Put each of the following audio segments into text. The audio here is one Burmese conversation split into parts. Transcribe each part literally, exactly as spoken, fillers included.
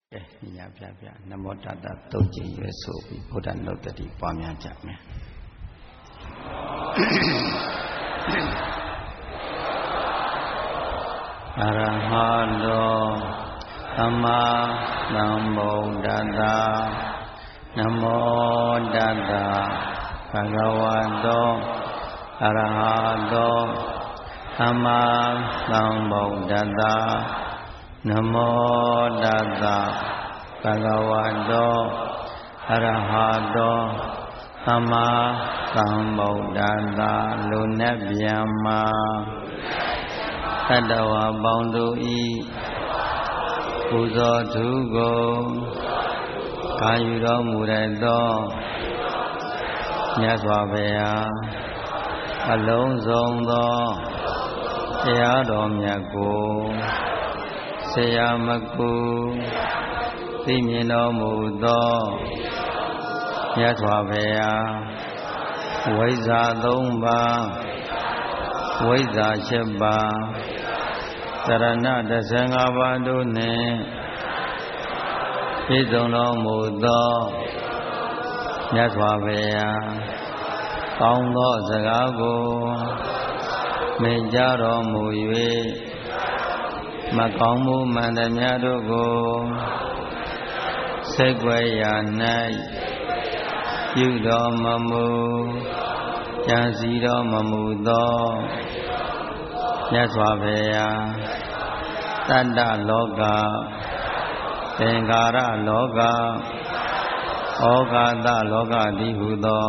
ကဲညပြပြနမောတတသုံးကျင်ရွယ်ဆိုပြီးဘုရားနုတ္တိပွားများကြမယ်အရဟတောသမ္မာသမ္ဗုဒ္ဓတ္တနမောတတ္တဘဂဝတောအရဟတောသမ္မာသမ္ဗုဒ္ဓတ္တနမောတတ္တဘဂဝတောအရဟတောသမ္မာသမ္ဗုဒ္ဓတ္တလူနဲ့ဗျမ္မာသတ္တဝါပေါင်းတို့ဤပူဇော်ထုကိုကာယူတော်မူရသောမြတ်စွာဘုရားအလုံးစုံသောတရားတော်မြတ်ကိုဆရာမကူသိမြင်တော်မူသောမြတ်စွာဘုရားဝိဇ္ဇာသုံးပါးဝိဇ္ဇာရှစ်ပါးသရဏတစ်ဆယ်ငါးပါးတို့နှင့်ပြည့်စုံတော်မူသောမြတ်စွာဘုရားကောင်းသောစကားကိုမိန့်ကြားတော်မူ၍မကောင်းမှုမှန်သမျှတို့ကိုစိတ်ွယ်ရာ၌ပြုတော်မမူကြံစည်တော်မမူသောမြတ်စွာဘုရားတတ္တလောကသင်္ခါရလောကဩဃာတလောကတည်းဟုသော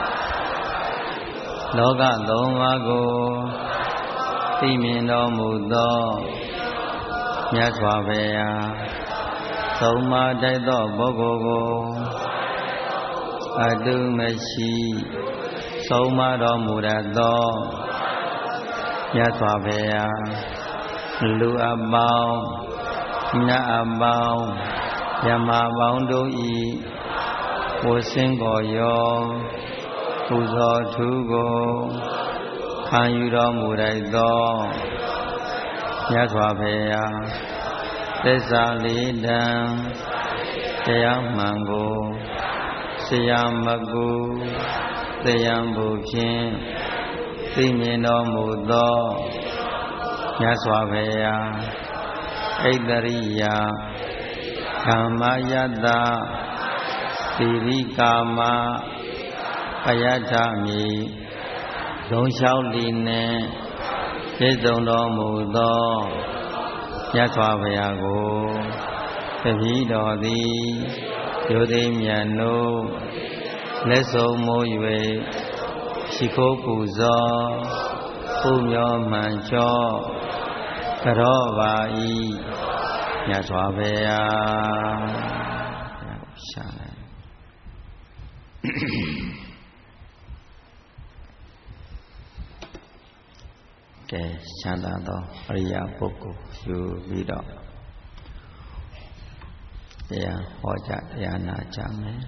လောကသုံးပါးကိုသိမြင်တော်မူသောမြတ်စွာဘုရားသုံးပါးတိုက်သောပုဂ္ဂိုလ်ကိုအတုမရှိဆုံးမတော်မူရသောမြတ်စွာဘုရားလူအပေါင်းနတ်အပေါင်းယမပေါင်းတို့ဤဝဆင်းကိုရောပူဇော်ထုကိုခံယူတော်မူရသောမြတ်စွာဘုရားသစ္စာလေးတန်တရားမှန်ကိုဆရာမကူတရားဘုဖြင့်သိမြင်တော်မူသောမြတ်စွာဘုရားဣတရိယဓမ္မယတ္တတိရိကာမပယတ္ထမိလုံလျှောက်လီနှင့်ပြည့်စုံတော်မူသောမြတ်စွာဘုရားကိုတပည့်တော်သည်ယုသိမြတ်တို့လက်ဆုံးမိုး၍ရှိခိုးပူဇော်ပူမျောမှန်ချောကြောပါ၏မြတ်စွာဘုရားရှာလိုက်ကဲချမ်းသာသောအရိယာပုဂ္ဂိုလ်ယူပြီးတော့တရားဟောကြားတရားနာကြမယ်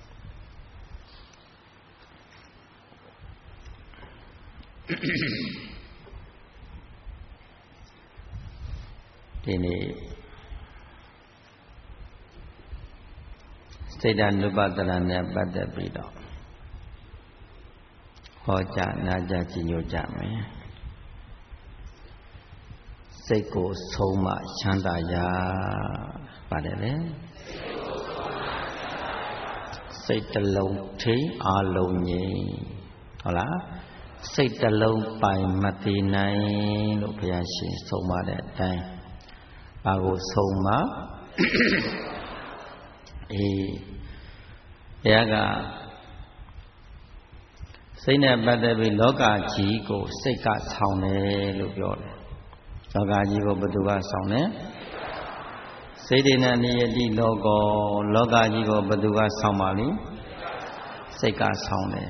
ဒီနေ့စိတ်ဓာတ်နုပဒနာနဲ့ပတ်သက်ပြီးတော့ဟောကြားနာကြားကြည်ညိုကြမယ်စိတ်ကိုဆုံးမချမ်းသာရာပါတယ်လေစိတ်တလုံးထိအာလုံးငြိမ်ဟုတ်လားစိတ်တလုံးပိုင်မတည်နိုင်လို့ဘုရားရှင်ဆုံးမတဲ့အတိုင်းဘာကိုဆုံးမအေးဘုရားကစိတ်နဲ့ပတ်သက်ပြီးလောကကြီးကိုစိတ်ကဆောင်တယ်လို့ပြောတယ်လောကကြီးကိုဘယ်သူကဆောင်လဲစိတ်ဒိဏနိယတိလောကောလောကကြီးကိုဘယ်သူကဆောင်ပါလိမ့်စိတ်ကဆောင်တယ်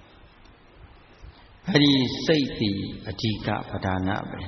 အဲ့ဒီစိတ်ဒီအဓိကပဓာနပဲ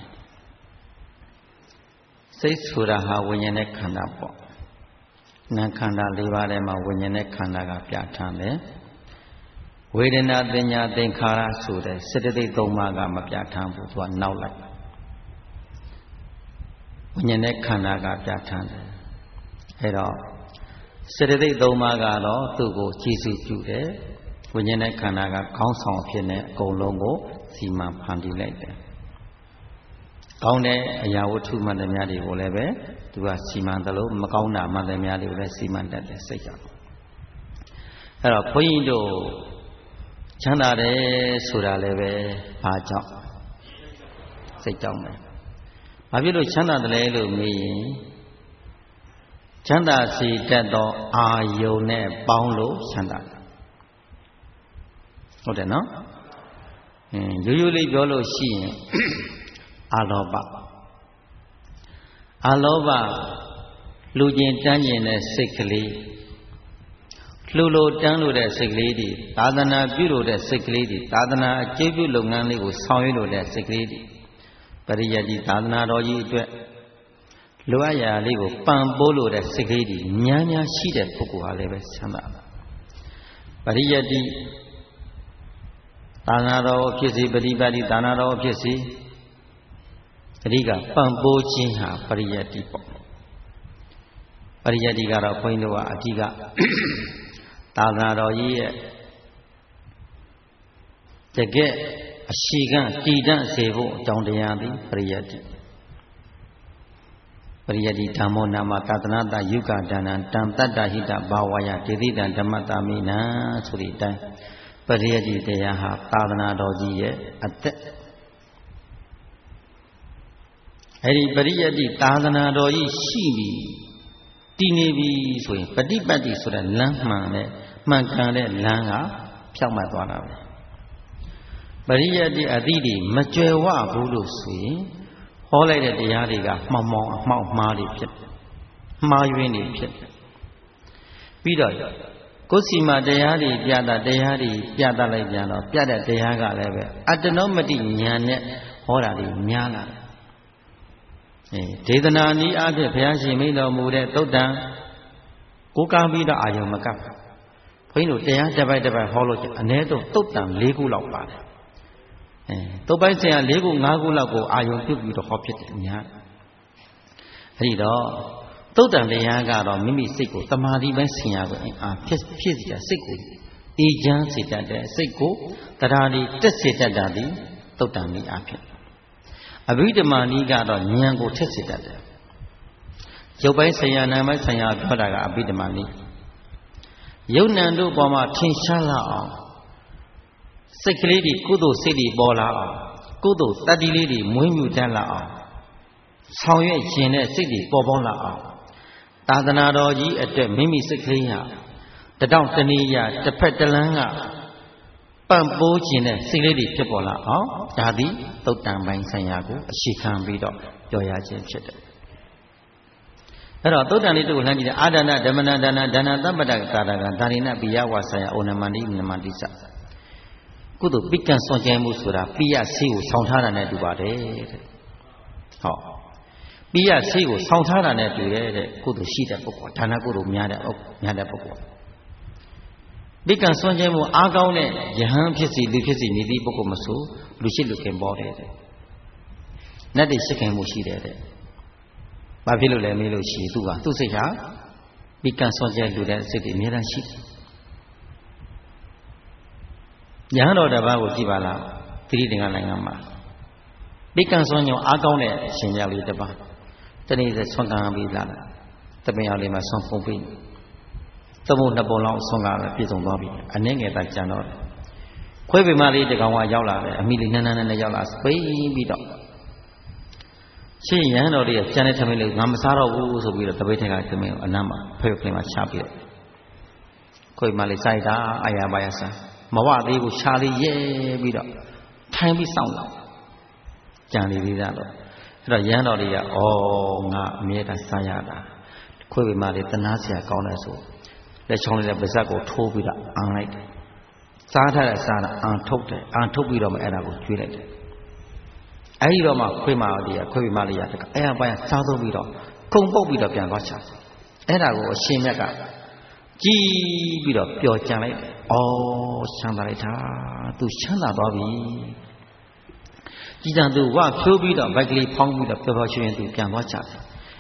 စိတ်ဆိုတာဟာဝိညာဉ်နဲ့ခန္ဓာပေါ့နာခန္ဓာ၄ပါးထဲမှာဝိညာဉ်နဲ့ခန္ဓာကပြဋ္ဌာန်းတယ်ဝေဒနာသင်ညာသင်္ခါရဆိုတဲ့စေတသိက်၃ပါးကမပြဋ္ဌာန်းဘူးသူကနောက်လိုက်ဝိညာဉ်နဲ့ခန္ဓာကပြဋ္ဌာန်းတယ်အဲ့တော့စေတသိက်သုံးပါးကတော့သူ့ကိုကျေစုပြုတယ်ဝိညာဉ်နဲ့ခန္ဓာကခေါင်းဆောင်ဖြစ်နေအကုန်လုံးကိုစီမံဖန်တီးလိုက်တယ်ကောင်းတဲ့အရာဝတ္ထုမှန်သမျှတွေကိုလည်းပဲသူကစီမံတယ်လို့မကောင်းတာမှန်သမျှတွေကိုလည်းစီမံတတ်တယ်စိတ်ကြောင့်အဲ့တော့ဘုန်းကြီးတို့ချမ်းသာတယ်ဆိုတာလည်းပဲဘာကြောင့်စိတ်ကြောင့်ပဲဘာဖြစ်လို့ချမ်းသာတယ်လဲလို့မေးရင်ချမ်းသာစေတတ်သောအာယုန်နဲ့ပေါင်းလို့ချမ်းသာတယ်ဟုတ်တယ်နော်အင်းရိုးရိုးလေးပြောလို့ရှိရင်အာလောဘအာလောဘလူကျင်တန်းကျင်တဲ့စိတ်ကလေးလှူလို့တန်းလို့တဲ့စိတ်ကလေးတွေသာသနာပြုလို့တဲ့စိတ်ကလေးတွေသာသနာအကျိုးပြုလုပ်ငန်းလေးကိုဆောင်ရွက်လို့တဲ့စိတ်ကလေးတွေပရိယတ်ဒီသာသနာတော်ကြီးအတွက်လိုအပ်ရာလေးကိုပံ့ပိုးလို့တဲ့စိတ်ကလေးတွေများများရှိတဲ့ပုဂ္ဂိုလ်ဟာလည်းပဲချမ်းသာတာပရိယတ်ဒီသာသနာတော်ဖြစ်စေပฏิပတ်ဒီသာသနာတော်ဖြစ်စေအဓိကပံ့ပိုးခြင်းဟာပရိယတ်ဒီပေါ့ပရိယတ်ဒီကတော့ဘုန်းကြီးတို့ကအဓိကသာသနာတော်ကြီးရဲ့တကယ်အရှိကတည်တံ့စေဖို့အကြောင်းတရားသည်ပရိယတ်ဒီပရိယတ်ဒီဓမ္မောနာမသာသနာတယုကဒါနံတံတတ္တဟိတဘာဝယဒေတိတံဓမ္မတာမိနံဆိုတဲ့အတိုင်းပရိယတ်ဒီတရားဟာသာသနာတော်ကြီးရဲ့အသက်အဲဒီပရိယတ်ဒီသာသနာတော်ကြီးရှိပြီတည်နေပြီဆိုရင်ပฏิပတ်တိဆိုတဲ့လမ်းမှန်နဲ့မှန်ကန်တဲ့လမ်းကဖြောက်မှတ်သွားတာပဲပရိယတ်တိအသီးတွေမကြွယ်ဝဘူးလို့ဆိုရင်ဟောလိုက်တဲ့တရားတွေကမှောင်မှောင်အမှောက်မှားတွေဖြစ်တယ်မှားယွင်းတွေဖြစ်တယ်ပြီးတော့ကိုယ်စီမှာတရားတွေပြတာတရားတွေပြတတ်လိုက်ပြန်တော့ပြတဲ့တရားကလည်းပဲအတ္တနောမတိဉာဏ်နဲ့ဟောတာတွေများလာတယ်အဲဒေသနာနည်းအားဖြင့်ဘုရားရှင်မိန့်တော်မူတဲ့သုတ်တံကိုးကားပြီးတော့အာယုံမကပ်ဘုန်းကြီးတို့တရားတစ်ပိုက်တစ်ပိုက်ဟောလို့အနည်းဆုံးသုတ်တံ၄ခုလောက်ပါတယ်အဲသုတ်ပိုက်ဆရာ၄ခု၅ခုလောက်ကိုအာယုံပြုပြီးတော့ဟောဖြစ်တယ်အများအဲဒီတော့သုတ်တံတရားကတော့မိမိစိတ်ကိုတမာတိပိုင်းဆင်ရကိုအာဖြစ်ဖြစ်စီတာစိတ်ကိုအေးချမ်းစေတတ်တဲ့စိတ်ကိုတရားဒီတက်စေတတ်တာဒီသုတ်တံနည်းအားဖြင့်အဘိဓမ္မာနည်းကတော့ဉာဏ်ကိုထက်စေတတ်တယ်ရုပ်ပိုင်းဆရာနာမ်ပိုင်းဆရာပြောတာကအဘိဓမ္မာနည်းယုတ်နံတို့ပေါ်မှာထင်ရှားလာအောင်စိတ်ကလေးတွေကုသိုလ်စိတ်တွေပေါ်လာအောင်ကုသိုလ်တတ္တိလေးတွေမွေးမြူတတ်လာအောင်ဆောင်ရွက်ခြင်းနဲ့စိတ်တွေပေါ်ပေါ်လာအောင်သာသနာတော်ကြီးအတွက်မိမိစိတ်ကလေးဟာတတောင့်တနည်းရတစ်ဖက်တစ်လမ်းကပံ့ပိုးခြင်းနဲ့စိတ်လေးတွေဖြစ်ပေါ်လာအောင်ဒါသည်သုတ်တံပိုင်းဆိုင်ရာကိုအရှိခံပြီးတော့ပြောရခြင်းဖြစ်တယ်အဲ့တော့သုတ်တံလေးတို့ကိုလှမ်းကြည့်တယ်အာဒါနဓမ္မနာဒါနဒါနသဗ္ဗတကာရကဒါရိနပိယဝါဆာယဩနမန္တိနမန္တိစကုသိုလ်ပိကံစွန့်ကြဲမှုဆိုတာပိယဆေးကိုဆောင်းထားတာနဲ့တူပါတယ်တဲ့ဟောပိယဆေးကိုဆောင်းထားတာနဲ့တူရဲ့တဲ့ကုသိုလ်ရှိတဲ့ပုဂ္ဂိုလ်ဒါနကုသိုလ်များတဲ့များတဲ့ပုဂ္ဂိုလ်ပိကံစွန့်ကြဲမှုအားကောင်းတဲ့ယဟန်ဖြစ်စီလူဖြစ်စီနေသည့်ပုဂ္ဂိုလ်မဆိုလူရှိလူခင်ပေါ်တယ်တဲ့နတ်တွေရှိခင်မှုရှိတယ်တဲ့ဘာဖြစ်လို့လဲမေးလို့ရှိသူကသူ့စိတ်ဟာပိကံစွန့်ကြဲလူတဲ့စိတ်တွေအများကြီးရှိယဟန်တော်တစ်ပါးကိုကြည့်ပါလားသတိတင်္ဂနိုင်ငံမှာပိကံစွန့်ညောအားကောင်းတဲ့ရှင်ကြောက်လေးတစ်ပါးတနေ့ဆက်ဆွမ်းခံပြီးလာတာတပင်အောင်လေးမှာဆွမ်းဖုံးပြီးသမုတ်နှစ်ပုံလောက်ဆွမ်းကားပြည့်စုံသွားပြီအနည်းငယ်သာကြံတော့ခွဲပေမလေးတကောင်ကရောက်လာတယ်အမိလေးနန်းနန်းနဲ့ရောက်လာပိပြီးတော့ရှင်းရန်တော်လေးကကျန်တဲ့ထမင်းလေးငါမစားတော့ဘူးဆိုပြီးတော့တပိတ်ထက်ကထမင်းကိုအနမ်းမှာဖဲ့ဖဲ့မှာချပြီးတော့ခွဲပေမလေးစိုက်တာအာရပါရဆန်းမဝသေးဘူးရှားလေးရဲပြီးတော့ထိုင်ပြီးစောင့်လာကြံနေသေးတာတော့အဲ့တော့ရန်တော်လေးကဩငါအမြဲတမ်းစားရတာခွဲပေမလေးတနာစရာကောင်းတယ်ဆိုလက်ချောင်းလေးနဲ့ပါဇက်ကိုထိုးပြီးတော့အန်လိုက်တယ်စားထားတဲ့စားတာအန်ထုတ်တယ်အန်ထုတ်ပြီးတော့မှအဲ့ဒါကိုကျွေးလိုက်တယ်အဲ့ဒီတော့မှခွေးမလေးကခွေးမလေးကအဲ့အပိုင်းစားသုံးပြီးတော့ခုံပုတ်ပြီးတော့ပြန်သွားချအဲ့ဒါကိုအရှင်မြတ်ကကြည်ပြီးတော့ပျော်ကြံလိုက်တယ်ဩချမ်းသာလိုက်တာသူချမ်းသာသွားပြီကြည်ကြံသူဝဖြိုးပြီးတော့ဗိုက်ကလေးဖောင်းပြီးတော့ပျော်ပျော်ရွှင်ရွှင်သူပြန်သွားချတယ်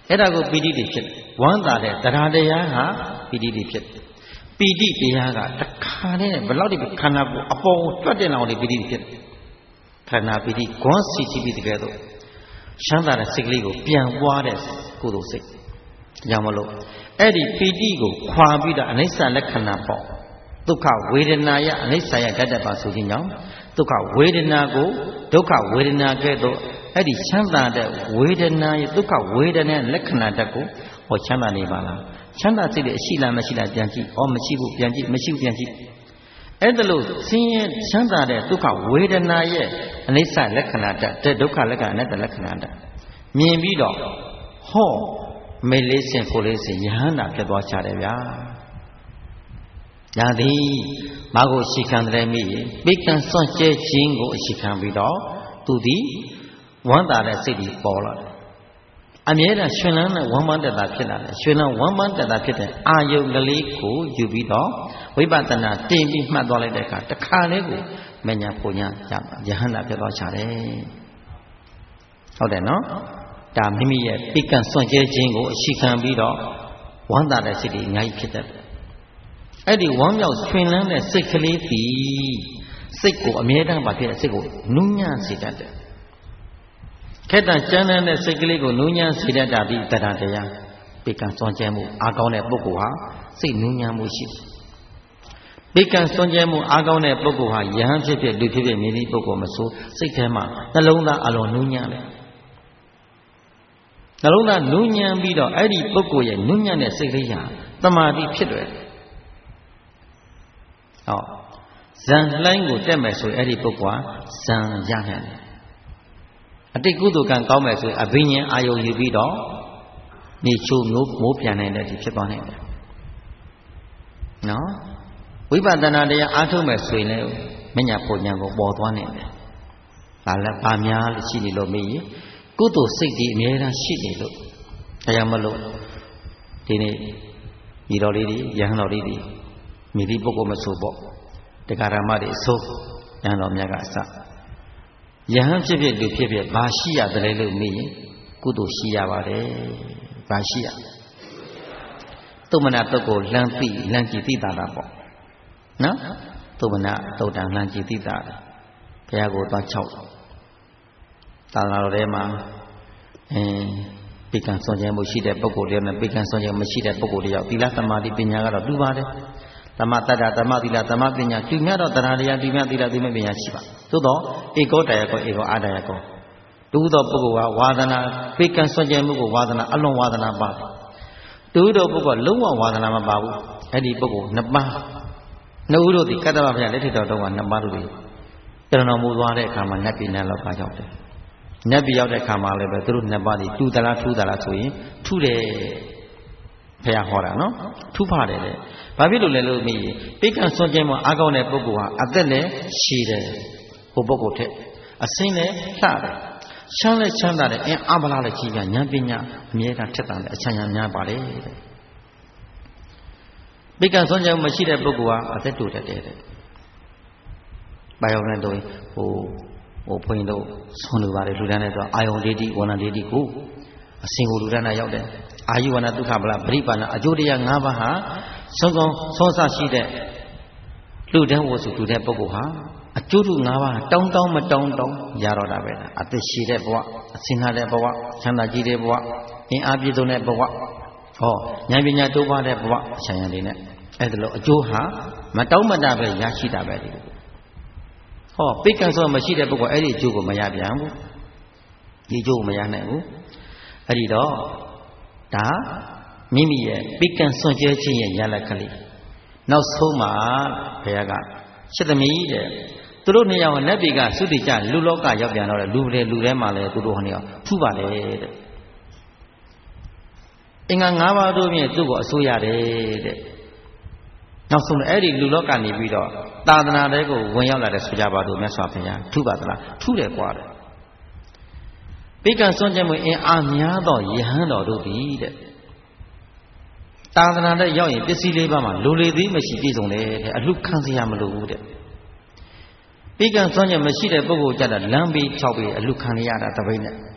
အဲ့ဒါကိုပီတိတွေဖြစ်ဝမ်းသာတဲ့တရားတရားဟာပီတိတွေဖြစ်ပီတိတရားကတခါတည်းဘယ်လောက်ဒီခန္ဓာကိုအပေါ်တွတ်တဲ့လောက်ဒီပီတိဖြစ်ခန္ဓာပီတိဂွန်းစီချပြီးတကယ်တော့ချမ်းသာတဲ့စိတ်ကလေးကိုပြန်ပွားတဲ့ကုသိုလ်စိတ်ကြောင့်မလို့အဲ့ဒီပီတိကိုခွာပြီးတော့အနိစ္စလက္ခဏာပေါ့ဒုက္ခဝေဒနာယအနိစ္စယဓာတ်တပါဆိုခြင်းကြောင့်ဒုက္ခဝေဒနာကိုဒုက္ခဝေဒနာကဲ့သို့အဲ့ဒီချမ်းသာတဲ့ဝေဒနာရဲ့ဒုက္ခဝေဒနာလက္ခဏာဓာတ်ကိုဟောချမ်းသာနေပါလားချမ်းသာစိတ်တွေအရှိလားမရှိလားပြန်ကြည့်ဩမရှိဘူးပြန်ကြည့်မရှိဘူးပြန်ကြည့်အဲ့ဒါလို့ဆင်းရဲချမ်းသာတဲ့ဒုက္ခဝေဒနာရဲ့အနိစ္စလက္ခဏာဓာတ်တဲ့ဒုက္ခလက္ခဏာနဲ့လက္ခဏာဓာတ်မြင်ပြီးတော့ဟောမေလေးစင်ဖို့လေးစင်ယဟန္တာဖြစ်သွားချတယ်ဗျာညာသည်မာကိုရှိခံတယ်မိပိကံစွန့်ကျဲခြင်းကိုအရှိခံပြီးတော့သူသည်ဝမ်းသာတဲ့စိတ်ကြီးပေါ်လာတယ်အမြဲတမ်းရှင်လန်းနဲ့ဝမ်းပန်းတတာဖြစ်လာတယ်ရှင်လန်းဝမ်းပန်းတတာဖြစ်တဲ့အာယုကလေးကိုယူပြီးတော့ဝိပဿနာတင်ပြီးမှတ်သွားလိုက်တဲ့အခါတခါလေးကိုမညာပူညာယဟန္တာဖြစ်သွားချတယ်ဟုတ်တယ်နော်ဒါမိမိရဲ့ပိကံစွန့်ကျဲခြင်းကိုအရှိခံပြီးတော့ဝမ်းသာတဲ့စိတ်ကြီးအများကြီးဖြစ်တတ်တယ်အဲ့ဒီဝမ်းမြောက်ဆွင်လန်းတဲ့စိတ်ကလေးသည်စိတ်ကိုအမြဲတမ်းပါဖြစ်တဲ့စိတ်ကိုနူးညံ့စေတတ်တယ်ခက်တန်ကျမ်းတဲ့စိတ်ကလေးကိုနူးညံ့စေတတ်တာဒီတရားတရားပိကံစွန့်ကျဲမှုအားကောင်းတဲ့ပုဂ္ဂိုလ်ဟာစိတ်နူးညံ့မှုရှိတယ်ပိကံစွန့်ကျဲမှုအားကောင်းတဲ့ပုဂ္ဂိုလ်ဟာယဟန်ဖြစ်ဖြစ်လူဖြစ်ဖြစ်မြည်သည့်ပုဂ္ဂိုလ်မဆိုစိတ်ထဲမှာနှလုံးသားအလွန်နူးညံ့တယ်နှလုံးသားနူးညံ့ပြီးတော့အဲ့ဒီပုဂ္ဂိုလ်ရဲ့နူးညံ့တဲ့စိတ်လေးဟာတမာတိဖြစ်တယ်ဟောဇံလှိုင်းကိုတက်မယ်ဆိုရင်အဲ့ဒီပုဂ္ဂိုလ်ဟာဇံရနိုင်တယ်အတိတ်ကုသိုလ်ကံကောင်းမယ်ဆိုရင်အဘိညာဉ်အာယုံယူပြီးတော့နေချိုးမျိုးမိုးပြန်နိုင်တဲ့ဒီဖြစ်သွားနိုင်တယ်နော်ဝိပဿနာတရားအားထုတ်မယ်ဆိုရင်လည်းမညာပုံညာကိုပေါ်သွားနိုင်တယ်ဒါလည်းဗာများလို့ရှိနေလို့မေးရင်ကုသိုလ်စိတ်ကြီးအများအားရှိနေလို့ဒါကြောင့်မလို့ဒီနေ့ညီတော်လေးတွေယဟန်တော်လေးတွေမိသည့်ပုဂ္ဂိုလ်မဆိုပေါ့တရားဓမ္မတွေအစိုးယဟန်တော်မြတ်ကအစယဟန်ဖြစ်ဖြစ်လူဖြစ်ဖြစ်ဘာရှိရတယ်လို့မေးရင်ကုသိုလ်ရှိရပါတယ်ဘာရှိရသုမနာတုတ်ကိုလှမ်းသိလှမ်းကြည့်သိတာတာပေါ့နော်သုမနာတုတ်တန်လှမ်းကြည့်သိတာတယ်ဘုရားကိုသွား၆သာသနာတော်ထဲမှာအင်းပိကံစွန့်ကြဲမှုရှိတဲ့ပုဂ္ဂိုလ်တွေနဲ့ပိကံစွန့်ကြဲမရှိတဲ့ပုဂ္ဂိုလ်တွေရောက်သီလသမာဓိပညာကတော့တူပါတယ်သမတ္တသမသီလသမပညာတူမြတ်တော့တရားတရားတူမြတ်သီလတူမြတ်ပညာရှိပါသို့တော့ဧကောတယကောဧကောအာတယကောတူသောပုဂ္ဂိုလ်ကဝါဒနာပိကံစွန့်ကြဲမှုကိုဝါဒနာအလွန်ဝါဒနာပါတယ်တူသောပုဂ္ဂိုလ်လုံးဝဝါဒနာမပါဘူးအဲ့ဒီပုဂ္ဂိုလ်နှစ်ပါးနှစ်ဦးတို့ဒီကတ္တဗဘုရားလက်ထက်တော်တော့ကနှစ်ပါးတို့ဒီတရဏောမူသွားတဲ့အခါမှာနတ်ပြည်နတ်လောကရောက်တယ်နတ်ပြည်ရောက်တဲ့အခါမှာလည်းပဲသူတို့နှစ်ပါးဒီတူသလားထူးသလားဆိုရင်ထူးတယ်ဘုရားဟောတာနော်ထူးပါတယ်လေဘာဖြစ်လို့လဲလို့မေးရင်ပိကံစွန့်ကြဲမှုအားကောင်းတဲ့ပုဂ္ဂိုလ်ဟာအသက်လည်းရှည်တယ်ဟိုပုဂ္ဂိုလ်ထက်အစင်းလည်းလှတယ်ချမ်းလည်းချမ်းသာတယ်အင်းအဘလားလည်းကြီးပြဉာဏ်ပညာအမြဲတမ်းထက်သန်တယ်အချမ်းရများပါတယ်တဲ့ပိကံစွန့်ကြဲမှုမရှိတဲ့ပုဂ္ဂိုလ်ဟာအသက်တိုတတ်တယ်တဲ့ဘာရောက်လဲတော့ဟိုဟိုဘုန်းကြီးတို့ဆွန်လူပါတယ်လူတန်းနဲ့ဆိုအာယုံဒေတိဝဏဒေတိကိုအစင်ကိုလူတန်းနဲ့ရောက်တယ်အာယုဝဏဒုက္ခဗလာပရိပါဏအကျိုးတရား၅ပါးဟာဆုံးကောင်းစောစရှိတဲ့လူတန်းဝစုလူတဲ့ပုဂ္ဂိုလ်ဟာအကျိုးတူ၅ပါးတောင်းတောင်းမတောင်းတောင်းရတော့တာပဲအသက်ရှိတဲ့ဘဝအစင်နာတဲ့ဘဝချမ်းသာကြီးတဲ့ဘဝအင်းအားပြည့်စုံတဲ့ဘဝဟောဉာဏ်ပညာတိုးပွားတဲ့ဘဝအချမ်းရည်နဲ့အဲ့ဒါလို့အကျိုးဟာမတောင်းမတပဲရရှိတာပဲဒီဟောပိကံဆိုမရှိတဲ့ပုဂ္ဂိုလ်အဲ့ဒီအကျိုးကိုမရပြန်ဘူးဒီအကျိုးကိုမရနိုင်ဘူးအဲ့ဒီတော့ဒါမိမိရဲ့ပိကံစွန့်ကြဲခြင်းရဲ့ရလက်ကလေးနောက်ဆုံးမှာဘုရားကရှစ်သမီးတဲ့သူတို့နှစ်ယောက်နတ်ပြည်ကသုတိကျလူလောကရောက်ပြန်တော့လူတွေလူထဲမှာလည်းသူတို့ဟောနေအောင်ထူပါလေတဲ့အင်္ဂါ၅ပါးတို့ဖြင့်သူ့ကိုအစိုးရတယ်တဲ့နောက်ဆုံးအဲ့ဒီလူလောကနေပြီးတော့သာသနာတဲကိုဝင်ရောက်လာတဲ့ဆိုကြပါတော့မြတ်စွာဘုရားထူပါသလားထူတယ်ကွာတဲ့ပိကံစွန့်ကြဲမှုအင်အားများသောယဟန်တော်တို့သည်တဲ့သာသနာတဲ့ရောက်ရင်ပစ္စည်းလေးပါးမှာလူလေသေးမရှိပြည့်စုံတယ်တဲ့အလှခံစရာမလိုဘူးတဲ့ပိကံစွန့်ကြဲမရှိတဲ့ပုဂ္ဂိုလ်ကြတာလမ်းပြီး၆ပြီးအလှခံရတာတပိတ်နဲ့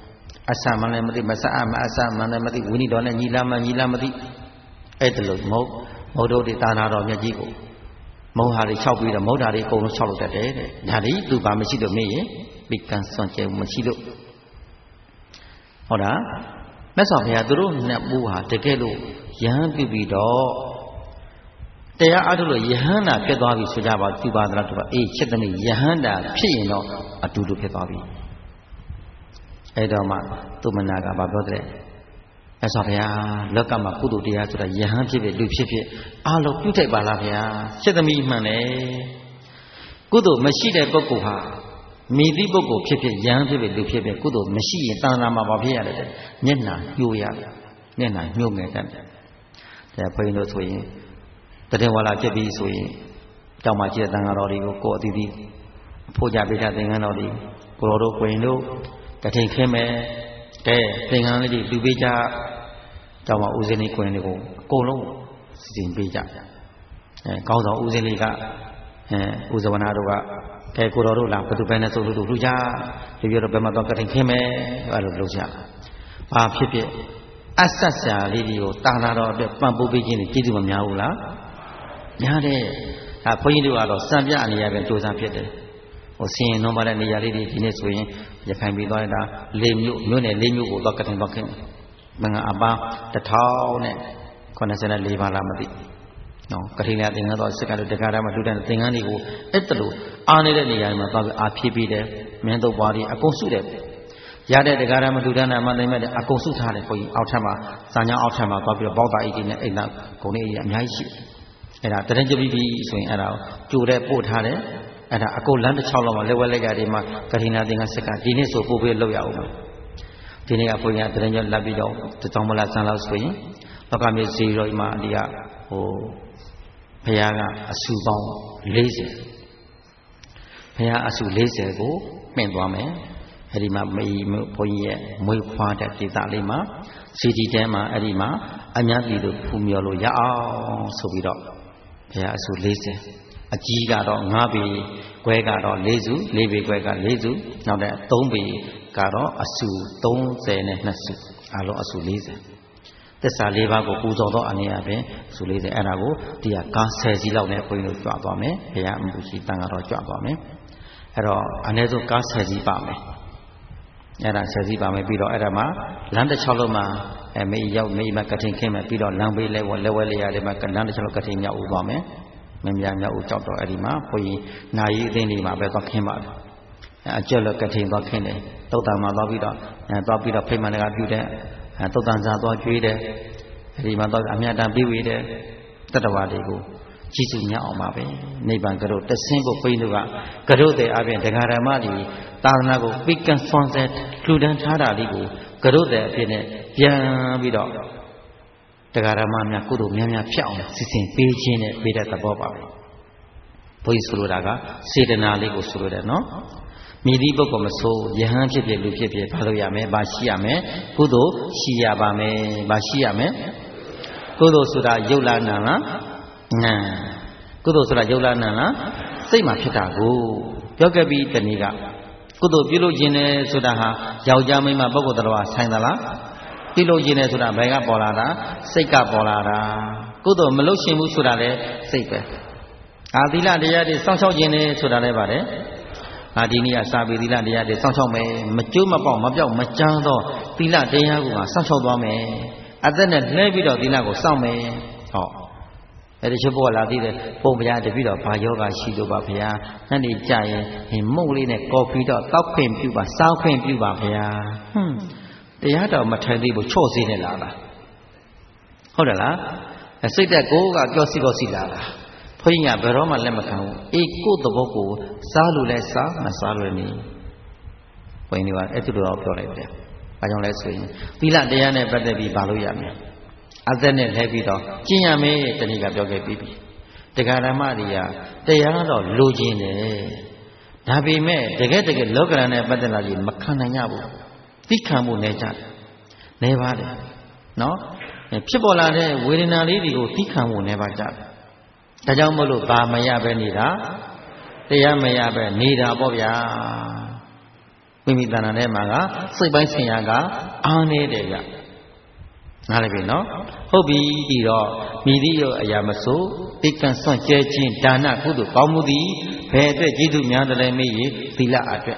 အဆမလည်းမသိမဆအမအဆမလည်းမသိဝိနိတော်နဲ့ညီလာမညီလာမသိအဲ့ဒါလို့မဟုတ်မဟုတ်တို့ဒီသာနာတော်မြတ်ကြီးကိုမဟုတ်ဟာတွေ၆ပြီးတော့မဟုတ်တာတွေအကုန်လုံး၆လို့တတ်တယ်တဲ့ဒါဒီသူဘာမရှိလို့မေးရင်ပိကံစွန့်ကြဲမရှိလို့ဟုတ်လားမြတ်စွာဘုရားသူတို့နှစ်ဘူးဟာတကယ်လို့ယဟန်ပြုပြီးတော့တရားအားထုတ်လို့ယဟန္တာဖြစ်သွားပြီဆိုကြပါသူပါသလားသူကအေးချက်သမီးယဟန္တာဖြစ်ရင်တော့အတူတူဖြစ်သွားပြီအဲ့တော့မှသူမနာကဘာပြောတဲ့မြတ်စွာဘုရားလောကမှာကုသိုလ်တရားဆိုတာယဟန်ဖြစ်ဖြစ်လူဖြစ်ဖြစ်အားလုံးပြုထိုက်ပါလားဗျာချက်သမီးမှန်တယ်ကုသိုလ်မရှိတဲ့ပုဂ္ဂိုလ်ဟာမိသည့်ပုဂ္ဂိုလ်ဖြစ်ဖြစ်ယဟန်ဖြစ်ဖြစ်လူဖြစ်ဖြစ်ကုသိုလ်မရှိရင်တဏ္ဍာမှာဘာဖြစ်ရလဲမျက်နှာညှိုးရမျက်နှာညှိုးငယ်တတ်တယ်ဒါဘုန်းကြီးတို့ဆိုရင်တတဲ့ဝါလာဖြစ်ပြီးဆိုရင်တောင်းမှကြည့်တဲ့တန်ဃာတော်တွေကိုကိုယ်အသီးသီးဖို့ကြပေးတဲ့သင်္ကန်းတော်တွေကိုတော်တို့ကိုရင်တို့တထိန်ခင်းမဲ့တဲ့သင်္ကန်းလေးတွေလူပေးကြတောင်းမှဦးစင်းလေးကိုရင်တွေကိုအကုန်လုံးစီစဉ်ပေးကြအဲကောင်းဆောင်ဦးစင်းလေးကအဲဦးဇဝနာတို့ကအဲကိုတော်တို့လာဘယ်သူပဲနဲ့ဆိုလို့လူကြဒီပြတော့ဘယ်မှာတော့ကထိန်ခင်းမဲ့အဲ့လိုလုပ်ကြဘာဖြစ်ဖြစ်အဆက်ဆာလေးတွေကိုတာနာတော်အတွက်ပံ့ပိုးပေးခြင်းတွေကျေးဇူးမများဘူးလားများတဲ့အဲဘုန်းကြီးတို့ကတော့စံပြအနေရပဲစူးစမ်းဖြစ်တယ်ဟိုဆင်းရင်တော့ပါတဲ့နေရာလေးတွေဒီနေ့ဆိုရင်ရခိုင်ပြည်သွားတာလေးမြို့မြို့နယ်လေးမြို့ကိုတော့ကတင်တော့ခင်းမင်္ဂအပန်းတစ်ထောင်နဲ့ခုနှစ်ဆယ်နဲ့လေးပါလားမသိနော်ကထိန်လာသင်္ကန်းတော်စစ်ကတို့တက္ကရာမှာလူတဲ့သင်္ကန်းတွေကိုအဲ့တလို့အားနေတဲ့နေရာတွေမှာသွားပြီးအားဖြည့်ပေးတယ်မင်းတို့ဘွားတွေအကုန်စုတယ်ရတဲ့တက္ကရာမှာလူတဲ့နာမသိမဲ့အကုန်စုထားတယ်ဘုန်းကြီးအောက်ထပ်မှာစာညာအောက်ထပ်မှာသွားပြီးတော့ပေါက်တာအိတ်တွေနဲ့အိတ်နောက်ဂုံလေးကြီးအများကြီးရှိအဲ့ဒါတရင်ကြပြီးပြီဆိုရင်အဲ့ဒါကြိုတဲ့ပို့ထားတယ်အဲ့ဒါအကုန်လမ်းတစ်ချောင်းလောက်မှာလက်ဝဲလက်ရတွေမှာကထိန်လာသင်္ကန်းစစ်ကဒီနေ့ဆိုပို့ပြီးလောက်ရအောင်ဒီနေ့ကဘုန်းကြီးကတရင်ကြလက်ပြီးတော့တောင်းမလားဆန်းလောက်ဆိုရင်လောကမြေဇီရောမှာဒီကဟိုဘုရားကအဆူပေါင်း၄၀ဘုရားအဆူ၄၀ကိုမှင့်သွားမယ်အဲ့ဒီမှာမေဘုန်းကြီးရဲ့မွေးဖွားတဲ့ဒေသလေးမှာစီတီတဲမှာအဲ့ဒီမှာအများပြည်သူဖူမြော်လို့ရအောင်ဆိုပြီးတော့ဘုရားအဆူ၄၀အကြီးကတော့၅ပေခွဲကတော့၄စု၄ပေခွဲက၄စုနောက်တဲ့၃ပေကတော့အဆူ၃၀နဲ့၂စုအားလုံးအဆူ၄၀သစ္စာလေးပါးကိုပူဇော်သောအနေအချင်းဆိုလေးတဲ့အဲ့ဒါကိုဒီကကားဆယ်စီးလောက်နဲ့ဘုန်းကြီးတို့ကြွသွားမယ်ဘုရားအမှုရှိတန်ခါတော့ကြွသွားမယ်အဲ့တော့အနည်းဆုံးကားဆယ်စီးပါမယ်အဲ့ဒါဆယ်စီးပါမယ်ပြီးတော့အဲ့ဒါမှာလမ်းတစ်ချောင်းလုံးမှာအဲမေရောက်မေမကထိန်ခင်းမယ်ပြီးတော့လမ်းဘေးလဲဝလဲဝဲလေးရတယ်မှာလမ်းတစ်ချောင်းလုံးကထိန်မြောက်ဦးသွားမယ်မင်းများမြောက်ဦးကြောက်တော့အဲ့ဒီမှာဘုန်းကြီးနာယီအသိနေမှာပဲသွားခင်းပါအကျက်လကထိန်သွားခင်းတယ်တုတ်တံမှာသွားပြီးတော့အဲသွားပြီးတော့ဖိမှန်ကပြုတဲ့အဲတုတ်တန်စာသွားကျွေးတယ်အဲဒီမှာတော့အမြတ်တမ်းပြီးဝေးတယ်တတ္တဝါတွေကိုကြီးစုညအောင်ပါပဲနိဗ္ဗာန်ကတို့တဆင်းကိုဘိန်းတို့ကကတို့တဲ့အပြင်ဒကာဓမ္မတွေသာသနာကိုပိကံဆွန်ဆက်လှူဒန်းထားတာလေးကိုကတို့တဲ့အပြင်နဲ့ပြန်ပြီးတော့ဒကာဓမ္မများကုသိုလ်များများဖြစ်အောင်စီစဉ်ပေးခြင်းနဲ့ပေးတဲ့သဘောပါပဲဘုန်းကြီးဆိုလိုတာကစေတနာလေးကိုဆိုလိုတယ်နော်မိသည့်ပုဂ္ဂိုလ်မဆိုယဟန်ဖြစ်ဖြစ်လူဖြစ်ဖြစ်ဘာလို့ရမယ်ဘာရှိရမယ်ကုသိုလ်ရှိရပါမယ်ဘာရှိရမယ်ကုသိုလ်ဆိုတာယုတ်လားနာလားနာကုသိုလ်ဆိုတာယုတ်လားနာလားစိတ်မှာဖြစ်တာကိုပြောခဲ့ပြီးတနည်းကကုသိုလ်ပြုလို့ခြင်းနဲ့ဆိုတာဟာယောက်ျားမိန်းမပုဂ္ဂိုလ်တော်ဆိုင်သလားပြုလို့ခြင်းနဲ့ဆိုတာဘယ်ကပေါ်လာတာစိတ်ကပေါ်လာတာကုသိုလ်မလုပ်ရှင်ဘူးဆိုတာလည်းစိတ်ပဲအာသီလတရားတွေစောင့်ရှောက်ခြင်းနဲ့ဆိုတာလည်းပါတယ်အာဒီနေ့ကစာပေသီလတရားတွေစောင့်ရှောက်မယ်မကျိုးမပေါက်မပြောက်မကြမ်းသောသီလတရားကိုစောင့်ရှောက်သွားမယ်အသက်နဲ့လှဲပြီးတော့သီလကိုစောင့်မယ်ဟောအဲ့ဒီချက်ပေါ်လာသေးတယ်ဘုံဘုရားတပည့်တော်ဘာယောဂရှိလို့ပါဘုရားညနေကြရင်ဟင်မုတ်လေးနဲ့ကော်ဖီတော့တောက်ခွင့်ပြုပါစားခွင့်ပြုပါဘုရားဟွန်းတရားတော်မထိုင်သေးဘူးချော့စေးနေလားဟုတ်တယ်လားစိတ်သက်ကိုကကြောစီကောစီလာတာဘုန်းကြီးကဘယ်တော့မှလက်မခံဘူးအေးကိုယ့်သဘောကိုစားလို့လဲစားမစားလို့နေဘုန်းကြီးကအဲ့ဒီလိုတော့ပြောလိုက်တယ်ဘာကြောင့်လဲဆိုရင်သီလတရားနဲ့ပတ်သက်ပြီးဘာလို့ရမလဲအသက်နဲ့လဲပြီးတော့ကျင့်ရမယ်တနည်းကပြောခဲ့ပြီးပြီတရားဓမ္မတွေကတရားတော့လိုချင်တယ်ဒါပေမဲ့တကယ်တကယ်လောကရန်နဲ့ပတ်သက်လာပြီးမခံနိုင်ရဘူးသိခံဖို့နေကြတယ်နေပါတယ်နော်ဖြစ်ပေါ်လာတဲ့ဝေဒနာလေးတွေကိုသိခံဖို့နေပါကြတယ်ဒါကြောင့်မို့လို့ဘာမရပဲနေတာတရားမရပဲနေတာပေါ့ဗျာမိမိတဏ္ဍာထဲမှာကစိတ်ပိုင်းဆင်ရကအားနေတယ်ဗျနားလည်ပြီနော်ဟုတ်ပြီပြီးတော့မိသည့်ရောအရာမဆိုတိကံစွန့်ကြဲခြင်းဒါနကုသိုလ်ကောင်းမှုသည်ဘယ်အတွက်ကျေးဇူးများတယ်မေးရင်သီလအတွက်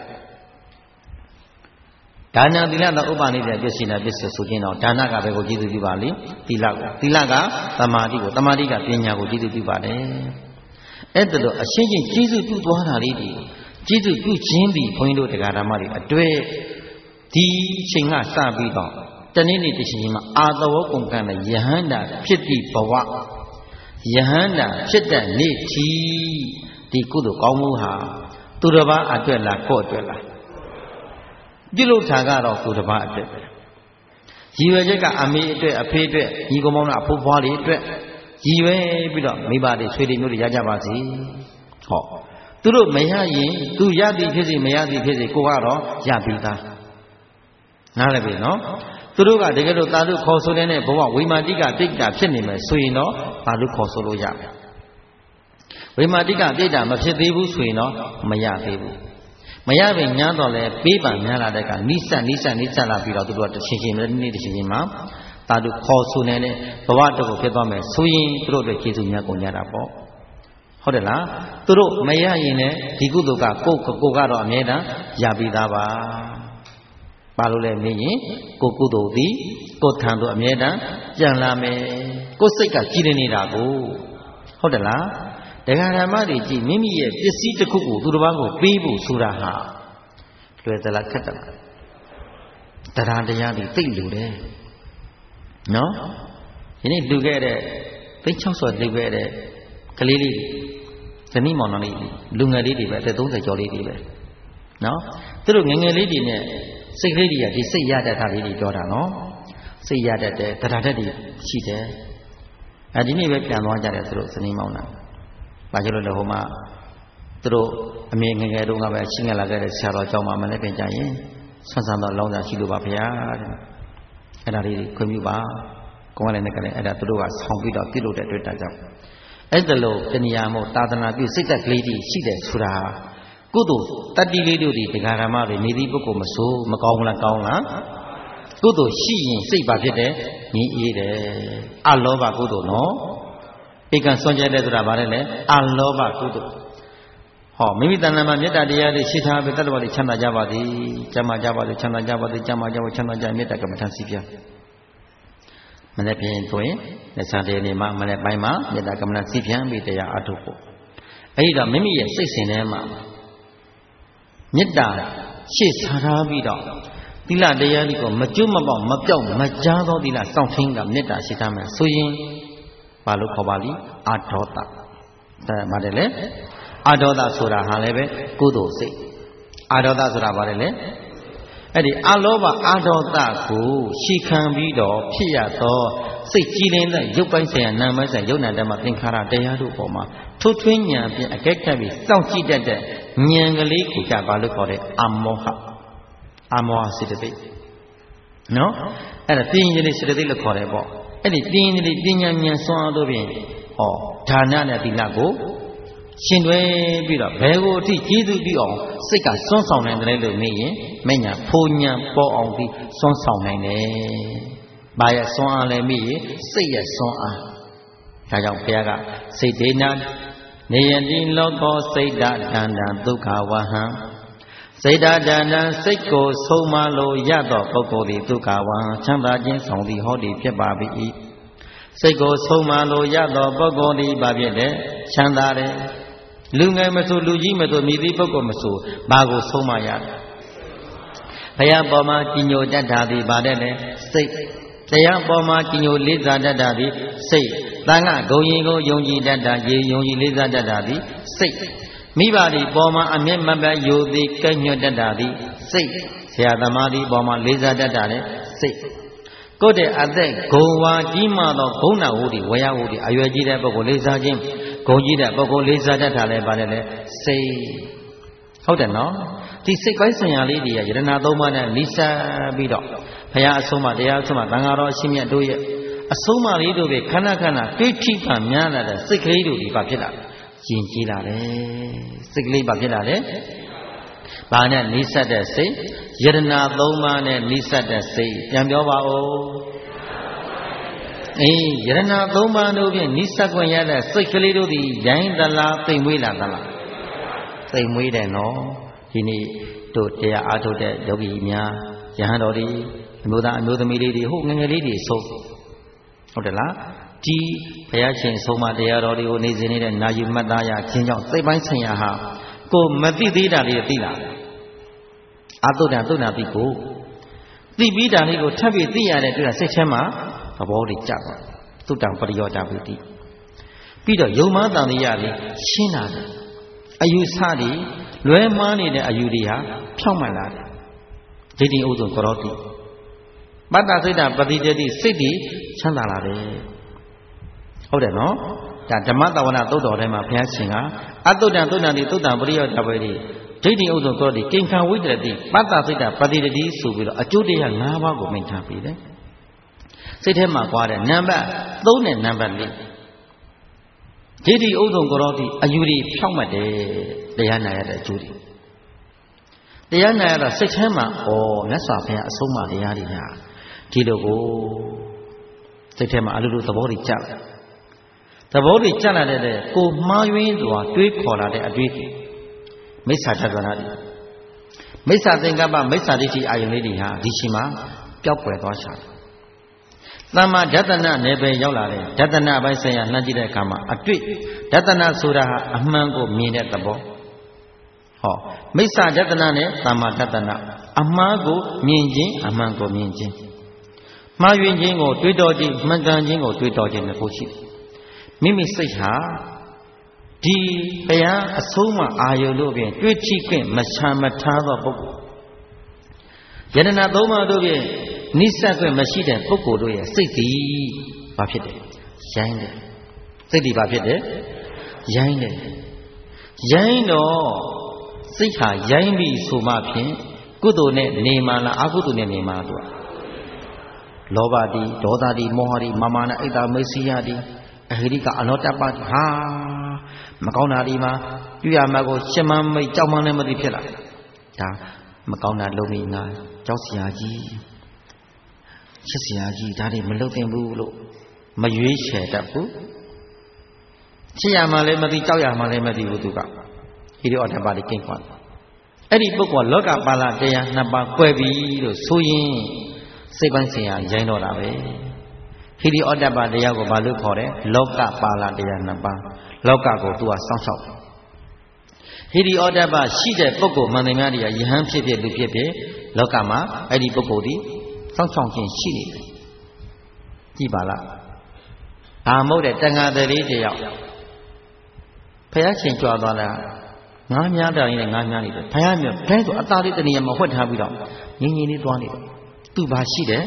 ဒါနသီလသောဥပနိဒေပြည့်စုံတာပြည့်စုံဆိုခြင်းတော့ဒါနကဘယ်ကိုကျေးဇူးပြုပါလိသီလကိုသီလကသမာဓိကိုသမာဓိကပညာကိုကျေးဇူးပြုပါတယ်အဲ့ဒါလို့အရှင်းချင်းကျေးဇူးပြုသွားတာလေးဒီကျေးဇူးပြုခြင်းဒီဘုန်းကြီးတို့တရားဓမ္မတွေအတွေ့ဒီချိန်ကစပြီးတော့တနေ့နေ့တစ်ချိန်မှာအာသဝကုန်ကံနဲ့ယဟန္တာဖြစ်သည့်ဘဝယဟန္တာဖြစ်တဲ့နေ့ဒီဒီကုသိုလ်ကောင်းမှုဟာသူတစ်ပါးအတွက်လားကိုယ့်အတွက်လားပြုလုပ်တာကတော့သူတစ်ပါးအတွက်ပဲရည်ရွယ်ချက်ကအမေအတွက်အဖေအတွက်ညီကောင်မောင်နှံအဖိုးဖွားတွေအတွက်ရည်ရွယ်ပြီးတော့မိဘတွေဆွေတွေမျိုးတွေရကြပါစေဟောသူတို့မရရင်သူရသည်ဖြစ်စေမရသည်ဖြစ်စေကိုကတော့ရပြီးသားနားလည်ပြီနော်သူတို့ကတကယ်လို့သာဓုခေါ်ဆိုတဲ့ဘဝဝိမာတိကတိတ်တာဖြစ်နေမယ်ဆိုရင်တော့သာဓုခေါ်ဆိုလို့ရမယ်ဝိမာတိကတိတ်တာမဖြစ်သေးဘူးဆိုရင်တော့မရသေးဘူးမရပင်ညာတော့လဲပေးပံများလာတဲ့ကနိစ္စနိစ္စနိစ္စလာပြီးတော့သူတို့ကတစ်ချိန်ချိန်နေ့တစ်ချိန်ချိန်မှာသာဓုခေါ်ဆိုနေတဲ့ဘဝတကူဖြစ်သွားမယ်ဆိုရင်သူတို့တွေကျေးဇူးများကုန်ကြတာပေါ့ဟုတ်တယ်လားသူတို့မရရင်လည်းဒီကုသိုလ်ကကိုကိုကတော့အမြဲတမ်းရပြီးသားပါပါလို့လည်းမင်းရင်ကိုကုသိုလ်သည်ကိုထံသို့အမြဲတမ်းပြန်လာမယ်ကိုစိတ်ကကြည်နေနေတာကိုဟုတ်တယ်လားတရားဓမ္မတွေကြည်မိမိရဲ့ပစ္စည်းတစ်ခုကိုသူတစ်ပါးကိုပေးဖို့ဆိုတာဟာလွယ်သလားခက်သလားတရားတရားတွေသိလူတယ်နော်ဒီနေ့လူခဲ့တဲ့သိချောက်စော်လူခဲ့တဲ့ကလေးလေးဇနီးမောင်နှံလေးလူငယ်လေးတွေပဲအသက်သုံးဆယ်ကျော်လေးတွေပဲနော်သူတို့ငယ်ငယ်လေးတွေနဲ့စိတ်ကလေးတွေကဒီစိတ်ရတတ်တာလေးတွေပြောတာနော်စိတ်ရတတ်တယ်တရားတတ်တွေရှိတယ်အဲဒီနေ့ပဲပြန်သွားကြတယ်သူတို့ဇနီးမောင်နှံဘာကြောင့်လဲဟိုမှာသူတို့အမေငယ်ငယ်တုန်းကပဲရှင်းငယ်လာခဲ့တဲ့ဆရာတော်ကျောင်းမှာမနေ့ပြန်ကြရင်ဆွမ်းဆန်းတော့လောင်းစာရှိလို့ပါဗျာတဲ့အဲ့ဒါလေးခွင့်ပြုပါကောင်းလည်းနဲ့ကလည်းအဲ့ဒါသူတို့ကဆောင်းပြီးတော့ပြုလုပ်တဲ့တွေ့တာကြောင့်အဲ့ဒါလို့တဏှာမို့သာသနာပြုစိတ်သက်ကလေးတွေရှိတယ်ဆိုတာကုသိုလ်တတ္တိလေးတို့ဒီတရားဓမ္မတွေနေသည့်ပုဂ္ဂိုလ်မဆိုးမကောင်းဘူးလားကောင်းလားကုသိုလ်ရှိရင်စိတ်ပါဖြစ်တယ်ငြင်းအေးတယ်အလောဘကုသိုလ်နော်ဧကံစွန့်ကြဲတဲ့ဆိုတာဗါတယ်လေအလောဘကုသိုလ်ဟောမိမိတဏ္ဍာမှာမေတ္တာတရားတွေရှိထားပြီးတတ္တဝါတွေချမ်းသာကြပါသည်ကျမ်းမာကြပါသည်ချမ်းသာကြပါသည်ကျမ်းမာကြပါချမ်းသာကြမေတ္တာကမ္မထံစီပြမနေ့ပြင်ဆိုရင်လက်စားတဲ့နေ့မှာမနေ့ပိုင်းမှာမေတ္တာကမ္မထံစီပြန်ပြီးတရားအထုတ်ဖို့အဲဒီတော့မိမိရဲ့စိတ်စဉ်ထဲမှာမေတ္တာရှေ့စားထားပြီးတော့သီလတရားတွေကိုမကျွတ်မပေါက်မပြောက်မကြားသောသီလစောင့်ထင်းကမေတ္တာရှိထားမယ်ဆိုရင်ဘာလို့ခေါ်ပါလိအာဒေါသဒါမှတယ်လေအာဒေါသဆိုတာဟာလည်းပဲကုသိုလ်စိတ်အာဒေါသဆိုတာဘာလဲလဲအဲ့ဒီအလောဘအာဒေါသကိုရှီခံပြီးတော့ဖြစ်ရသောစိတ်ကြည်လင်တဲ့ရုပ်ပိုင်းဆိုင်ရာနာမ်ပိုင်းဆိုင်ရာယုံနာတတ်မှသင်္ခါရတရားတို့ပေါ်မှာထွထွင်းဉာဏ်ဖြင့်အကဲခတ်ပြီးစောင့်ကြည့်တတ်တဲ့ဉာဏ်ကလေးကိုကြပါလို့ခေါ်တဲ့အမောဟအမောဟစေတသိက်နော်အဲ့ဒါပြင်းရင်လေးစေတသိက်လို့ခေါ်တယ်ပေါ့အဲ့ဒီပြင်းရင်လေးပညာဉာဏ်စွမ်းအားတို့ဖြင့်ဟောဒါနနဲ့သီလကိုရှင်တွဲပြီးတော့ဘယ်ကိုအထိကျေးဇူးပြုအောင်စိတ်ကစွန့်ဆောင်နိုင်တယ်လို့မေးရင်မညာဖိုးညာပေါ်အောင်ပြီးစွန့်ဆောင်နိုင်တယ်။ဘာရဲ့စွန့်အားလဲမေးရင်စိတ်ရဲ့စွန့်အား။ဒါကြောင့်ဘုရားကစိတ်ဒေနာနေယတိလောကောစိတ်ဓာတန္တံဒုက္ခဝဟံစိတ်ဓာတန္တံစိတ်ကိုဆုံးမလို့ရသောပုဂ္ဂိုလ်သည်ဒုက္ခဝဟံချမ်းသာခြင်းဆောင်သည်ဟောသည်ဖြစ်ပါ၏။စိတ်ကိုဆုံးမလို့ရသောပုဂ္ဂိုလ်သည်ဘာဖြစ်လဲချမ်းသာတယ်လူငယ်မဆိုလူကြီးမဆိုမြည်သည့်ပုဂ္ဂိုလ်မဆိုဘာကိုဆုံးမရဘုရားပေါ်မှာကြီးညိုတတ်တာသည်ဗါတဲ့လေစိတ်တရားပေါ်မှာကြီးညိုလေးစားတတ်တာသည်စိတ်သံဃာဂုံရင်ကိုယုံကြည်တတ်တာရေယုံကြည်လေးစားတတ်တာသည်စိတ်မိဘဒီပေါ်မှာအမျက်မပန်းယိုသည်ကဲ့ညွတ်တတ်တာသည်စိတ်ဆရာသမားဒီပေါ်မှာလေးစားတတ်တာလေစိတ်ကိုယ့်တဲ့အသက်ဂုံဝါကြီးမာသောဂုဏ်နာဟုသည်ဝေယဟုသည်အရွယ်ကြီးတဲ့ပုဂ္ဂိုလ်လေးစားခြင်းဂုံကြီးတဲ့ပုဂ္ဂိုလ်လေးစားတတ်တာလည်းပါတယ်လေစိတ်ဟုတ်တယ်နော်ဒီစိတ်ပိုင်းဆိုင်ရာလေးတွေကယရဏသုံးပါးနဲ့နိစ္စပြီးတော့ဘုရားအဆုံးအမတရားအဆုံးအမသံဃာတော်အရှင်မြတ်တို့ရဲ့အဆုံးအမလေးတို့ပဲခဏခဏတွေးထိပံများလာတဲ့စိတ်ကလေးတို့ဒီပါဖြစ်လာယဉ်ကျေးလာတယ်စိတ်ကလေးပါဖြစ်လာတယ်ဘာနဲ့နိစ္စတဲ့စိတ်ယရဏသုံးပါးနဲ့နိစ္စတဲ့စိတ်ပြန်ပြောပါဦးအေးယရဏသုံးပါးတို့ဖြင့်နိစ္စခွင့်ရတဲ့စိတ်ကလေးတို့သည်ရိုင်းသလားသိမ်မွေးလာသလားသိမ်မွေးတယ်နော်ဒီနေ့တို့တရားအားထုတ်တဲ့ယောဂီများယဟန်တော်တွေအမျိုးသားအမျိုးသမီးလေးတွေဟုတ်ငငယ်လေးတွေဆုံးဟုတ်တယ်လားဒီဘုရားရှင်ဆုံးမတရားတော်တွေကိုနေစဉ်နေတဲ့နာယူမှတ်သားရခြင်းကြောင့်စိတ်ပိုင်းဆိုင်ရာဟာကိုမသိသေးတာလေးသိလာအာတုဒ္ဒသုဏတိကိုသိပြီးတာလေးကိုထပ်ပြီးသိရတဲ့တွေ့တာစိတ်ထဲမှာသဘောတွေကြပါသုတ္တံပရိယောတာပုတိပြီးတော့ယုံမှန်တန်တရားလေးရှင်းလာတယ်အယူဆတွေလွဲမှားနေတဲ့အယူတွေဟာဖြောင့်မှန်လာတယ်ဒိဋ္ဌိဥဒ္ဒကရောတိပတ္တစိတ်တပတိတတိစိတ်တွေချမ်းသာလာတယ်ဟုတ်တယ်နော်ဒါဓမ္မတဝနာသုတ်တော်ထဲမှာဘုရားရှင်ကအတုဒ္ဒံသုဏ္ဏတိသုတ္တံပရိယောတာပဲဒီဒိဋ္ဌိဥဒ္ဒကရောတိကိဉ္ခံဝိတ္တတိပတ္တစိတ်တပတိတတိဆိုပြီးတော့အကျိုးတရား၅ပါးကိုမိန့်ထားပေးတယ်စိတ်ထဲမှာကွာတဲ့နံပါတ်သုံးနဲ့နံပါတ်လေးဒိဋ္ဌိဥဒ္ဒကရောတိအယူတွေဖြောင့်မှတ်တယ်တရားနာရတဲ့အကျိုးတွေတရားနာရတော့စိတ်ထဲမှာဩမြတ်စွာဘုရားအဆုံးအမတရားတွေညာဒီလိုကိုစိတ်ထဲမှာအလိုလိုသဘောတွေကြလာသဘောတွေကြလာတဲ့ကိုမှားယွင်းစွာတွေးခေါ်လာတဲ့အတွေ့အကြုံမိစ္ဆာတက္ကနာတွေမိစ္ဆာသင်္ကပ္ပမိစ္ဆာဒိဋ္ဌိအာယုန်လေးတွေဟာဒီရှိမှာပျောက်ကွယ်သွားချတယ်သမ္မာဒတ္တနာနယ်ပယ်ရောက်လာတဲ့ဒတ္တနာပိုင်းဆိုင်ရာနှံ့ကြည့်တဲ့အခါမှာအတွေ့ဒတ္တနာဆိုတာဟာအမှန်ကိုမြင်တဲ့သဘောဟောမိစ္ဆာဒတ္တနာနဲ့သမ္မာဒတ္တနာအမှားကိုမြင်ခြင်းအမှန်ကိုမြင်ခြင်းမှားယွင်းခြင်းကိုတွေးတောခြင်းမှန်ကန်ခြင်းကိုတွေးတောခြင်းနဲ့ကိုရှိတယ်မိမိစိတ်ဟာဒီတရားအဆုံးအမအာယုလို့ဖြင့်တွေးကြည့်ခွင့်မချမ်းမထားသောပုဂ္ဂိုလ်ယတနာသုံးပါးတို့ဖြင့်နိစ္စခွင့်မရှိတဲ့ပုဂ္ဂိုလ်တို့ရဲ့စိတ်သည်ဘာဖြစ်တယ်ရိုင်းတယ်စိတ်ဒီဘာဖြစ်တယ်ရိုင်းတယ်ရိုင်းတော့စိတ်ဟာရိုင်းပြီဆိုမှဖြင့်ကုသိုလ်နဲ့နေမှလားအကုသိုလ်နဲ့နေမှလားသူကလောဘတိဒေါသတိမောဟတိမာမာနအိတ်တာမိတ်စီယတိအဟိရိကအနောတပ္ပဟာမကောင်းတာဒီမှာပြုရမှာကိုရှင်းမမိတ်ကြောက်မှန်းလည်းမသိဖြစ်လာဒါမကောင်းတာလုံးမိငါကြောက်စရာကြီးချစ်စရာကြီးဒါတွေမလုပ်သင့်ဘူးလို့မရွေးချယ်တတ်ဘူးချစ်ရမှလည်းမသိကြောက်ရမှလည်းမသိဘူးသူကဟိရိဩတ္တပတိကိန့်ခွာအဲ့ဒီပုဂ္ဂိုလ်လောကပါဠတရားနှစ်ပါးကွဲပြီလို့ဆိုရင်စိတ်ပိုင်းဆိုင်ရာရိုင်းတော့တာပဲဟိရိဩတ္တပတရားကိုဘာလို့ခေါ်တယ်လောကပါဠတရားနှစ်ပါးလောကကိုသူကစောင့်ရှောက်ဟိရိဩတ္တပရှိတဲ့ပုဂ္ဂိုလ်မှန်တယ်များတွေကယဟန်ဖြစ်ဖြစ်လူဖြစ်ဖြစ်လောကမှာအဲ့ဒီပုဂ္ဂိုလ်ဒီစောင့်ရှောက်ခြင်းရှိနေတယ်ကြည်ပါလားအာမဟုတ်တဲ့တန်ဃာတည်းတယောက်ဖယားရှင်ကြွားသွားလားငါးများတယ်နဲ့ငါးများနေတယ်ဖယားမျိုးဒဲဆိုအသားလေးတနေရာမှာဝှက်ထားပြီးတော့ငင်းငင်းလေးသွားနေတယ်သူဘာရှိတယ်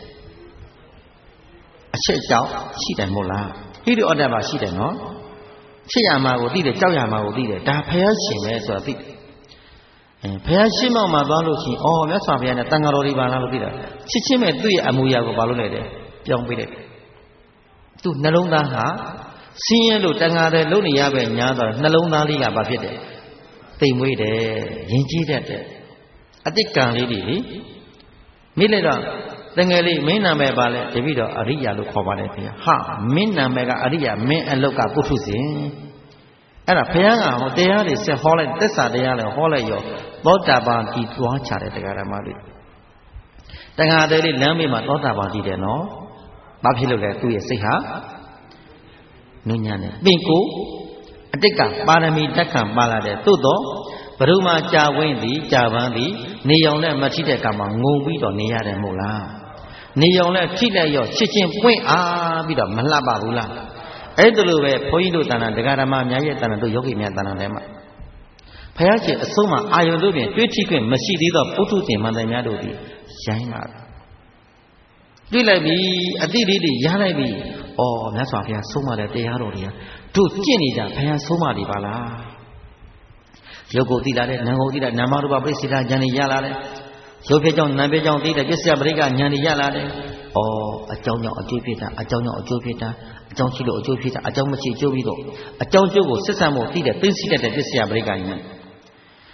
အချက်ကြောင့်ရှိတယ်မို့လားဟိရိဩတ္တပရှိတယ်နော်ချစ်ရမှာကိုသိတယ်ကြောက်ရမှာကိုသိတယ်ဒါဖယားရှင်ပဲဆိုတာသိတယ်အဲဘုရားရှင်းမောက်မှာသွားလို့ရှိရင်အော်မြတ်စွာဘုရားနဲ့တန်ဃာတော်တွေပါလားလို့သိတာချစ်ချင်းမဲ့သူ့ရဲ့အမူအရာကိုဘာလို့လဲတဲ့ပြောင်းပေးတယ်သူ့နှလုံးသားဟာဆင်းရဲလို့တန်ဃာတွေလုံနေရပဲညားတော့နှလုံးသားလေးကဘာဖြစ်တယ်တိမ်မွေးတယ်ယဉ်ကျေးတတ်တယ်အတိတ်ကံလေးတွေလေမိလိုက်တော့တငယ်လေးမင်းနာမည်ပါလဲတပည့်တော်အရိယာလို့ခေါ်ပါတယ်ခင်ဗျာဟာမင်းနာမည်ကအရိယာမင်းအလုတ်ကပုထုဇဉ်အဲ့ဒါဘုရားကဟောတရားတွေဆက်ဟောလိုက်သစ္စာတရားတွေဟောလိုက်ရောသောတာပန်ဒီသွားချတဲ့တရားဓမ္မတွေတန်ခါတဲ့လေးလမ်းမေးမှာသောတာပန်ကြည့်တယ်နော်ဘာဖြစ်လို့လဲသူ့ရဲ့စိတ်ဟာနုညံ့တယ်ပင်ကိုအတိတ်ကပါရမီတက်ခံပါလာတယ်သို့တော့ဘယ်သူမှကြာဝင်းသည်ကြာပန်းသည်နေရောင်နဲ့မထိတဲ့ကံမှာငုံပြီးတော့နေရတယ်မို့လားနေရောင်နဲ့ထိလိုက်ရောချစ်ချင်းပွင့်အားပြီးတော့မလှပဘူးလားအဲ့ဒါလိုပဲဘုန်းကြီးတို့တဏ္ဍာဒကာဓမ္မများရဲ့တဏ္ဍာတို့ယောဂီများတဏ္ဍာထဲမှာဘုရားရှင်အဆုံးမှာအာယုန်တို့ဖြင့်တွေးထိခွင့်မရှိသေးသောပုထုဇဉ်မှန်တယ်များတို့သည်ရိုင်းလာတယ်တွေ့လိုက်ပြီအတိလေးတွေရလိုက်ပြီဩမြတ်စွာဘုရားဆုံးမတဲ့တရားတော်တွေကတို့ကျင့်နေကြဘုရားဆုံးမတွေပါလားရုပ်ကိုသိလာတဲ့နာမ်ကိုသိလာနာမရူပပရိစ္ဆေဒဉာဏ်တွေရလာတယ်ရုပ်ဖြစ်ကြောင့်နာမ်ဖြစ်ကြောင့်သိတဲ့ပစ္စယပရိက္ခဉာဏ်တွေရလာတယ်ဩအကြောင်းကြောင့်အကျိုးဖြစ်တာအကြောင်းကြောင့်အကျိုးဖြစ်တာအကြောင်းရှိလို့အကျိုးဖြစ်တာအကြောင်းမရှိအကျိုးပြီးတော့အကြောင်းကျိုးကိုစစ်ဆံဖို့သိတဲ့သိသိတတ်တဲ့ပစ္စယပရိက္ခဉာဏ်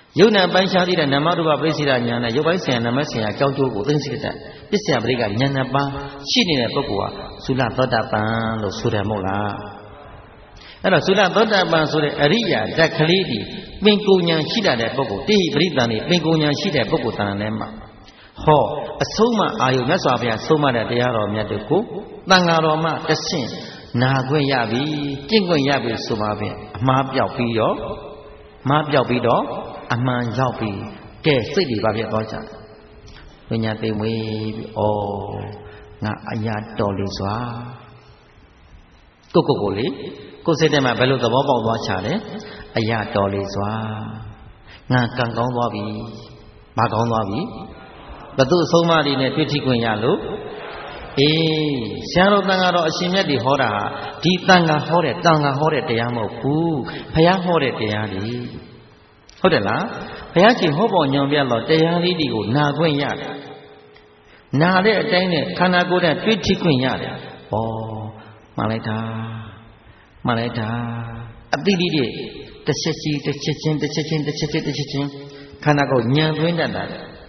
ယုံနာပိုင်းခြားသိတဲ့နာမရူပပရိစ္ဆေဒဉာဏ်နဲ့ရုပ်ပိုင်းဆိုင်ရာနာမဆိုင်ရာကြောင်းကျိုးကိုသိသိတဲ့ပစ္စယပရိကဉာဏ်နှစ်ပါးရှိနေတဲ့ပုဂ္ဂိုလ်ဟာသုလသောတာပန်လို့ဆိုတယ်မဟုတ်လားအဲ့တော့သုလသောတာပန်ဆိုတဲ့အရိယာဓာတ်ကလေးဒီပင်ကိုဉာဏ်ရှိတဲ့ပုဂ္ဂိုလ်တိဟိပရိသန်ဒီပင်ကိုဉာဏ်ရှိတဲ့ပုဂ္ဂိုလ်တန်လည်းမှာဟောအဆုံးမအာယုမြတ်စွာဘုရားဆုံးမတဲ့တရားတော်မြတ်တို့ကိုတန်ဃာတော်မှတဆင့်နာခွင့်ရပြီကျင့်ခွင့်ရပြီဆိုပါဖြင့်အမှားပြောက်ပြီးတော့မှားပြောက်ပြီးတော့အမှန်ရောက်ပြီကဲစိတ်တွေပါပြတ်သွားကြဝိညာဉ်သိမွေးပြီးဩငါအရာတော်လေးစွာကိုကိုကိုလေကိုစိတ်ထဲမှာဘယ်လိုသဘောပေါက်သွားချတယ်အရာတော်လေးစွာငါကံကောင်းသွားပြီမကောင်းသွားပြီဘသူအဆုံးအမတွေနဲ့တွေ့ထိခွင့်ရလို့အေးဆရာတော်တန်ဃာတော်အရှင်မြတ်တွေဟောတာဒီတန်ဃာဟောတဲ့တန်ဃာဟောတဲ့တရားမဟုတ်ဘူးဘုရားဟောတဲ့တရားတွေဟုတ်တယ်လားဘုရားရှင်ဟောပေါ်ညွန်ပြတော့တရားလေးတွေကိုနာခွင့်ရတယ်နာတဲ့အတိုင်းနဲ့ခန္ဓာကိုယ်နဲ့တွေ့ထိခွင့်ရတယ်ဩမှန်လိုက်တာမှန်လိုက်တာအတိတိတွေတစ်ချက်စီတစ်ချက်ချင်းတစ်ချက်ချင်းတစ်ချက်ချင်းတစ်ချက်ချင်းခန္ဓာကိုယ်ညံသွင်းတတ်တာ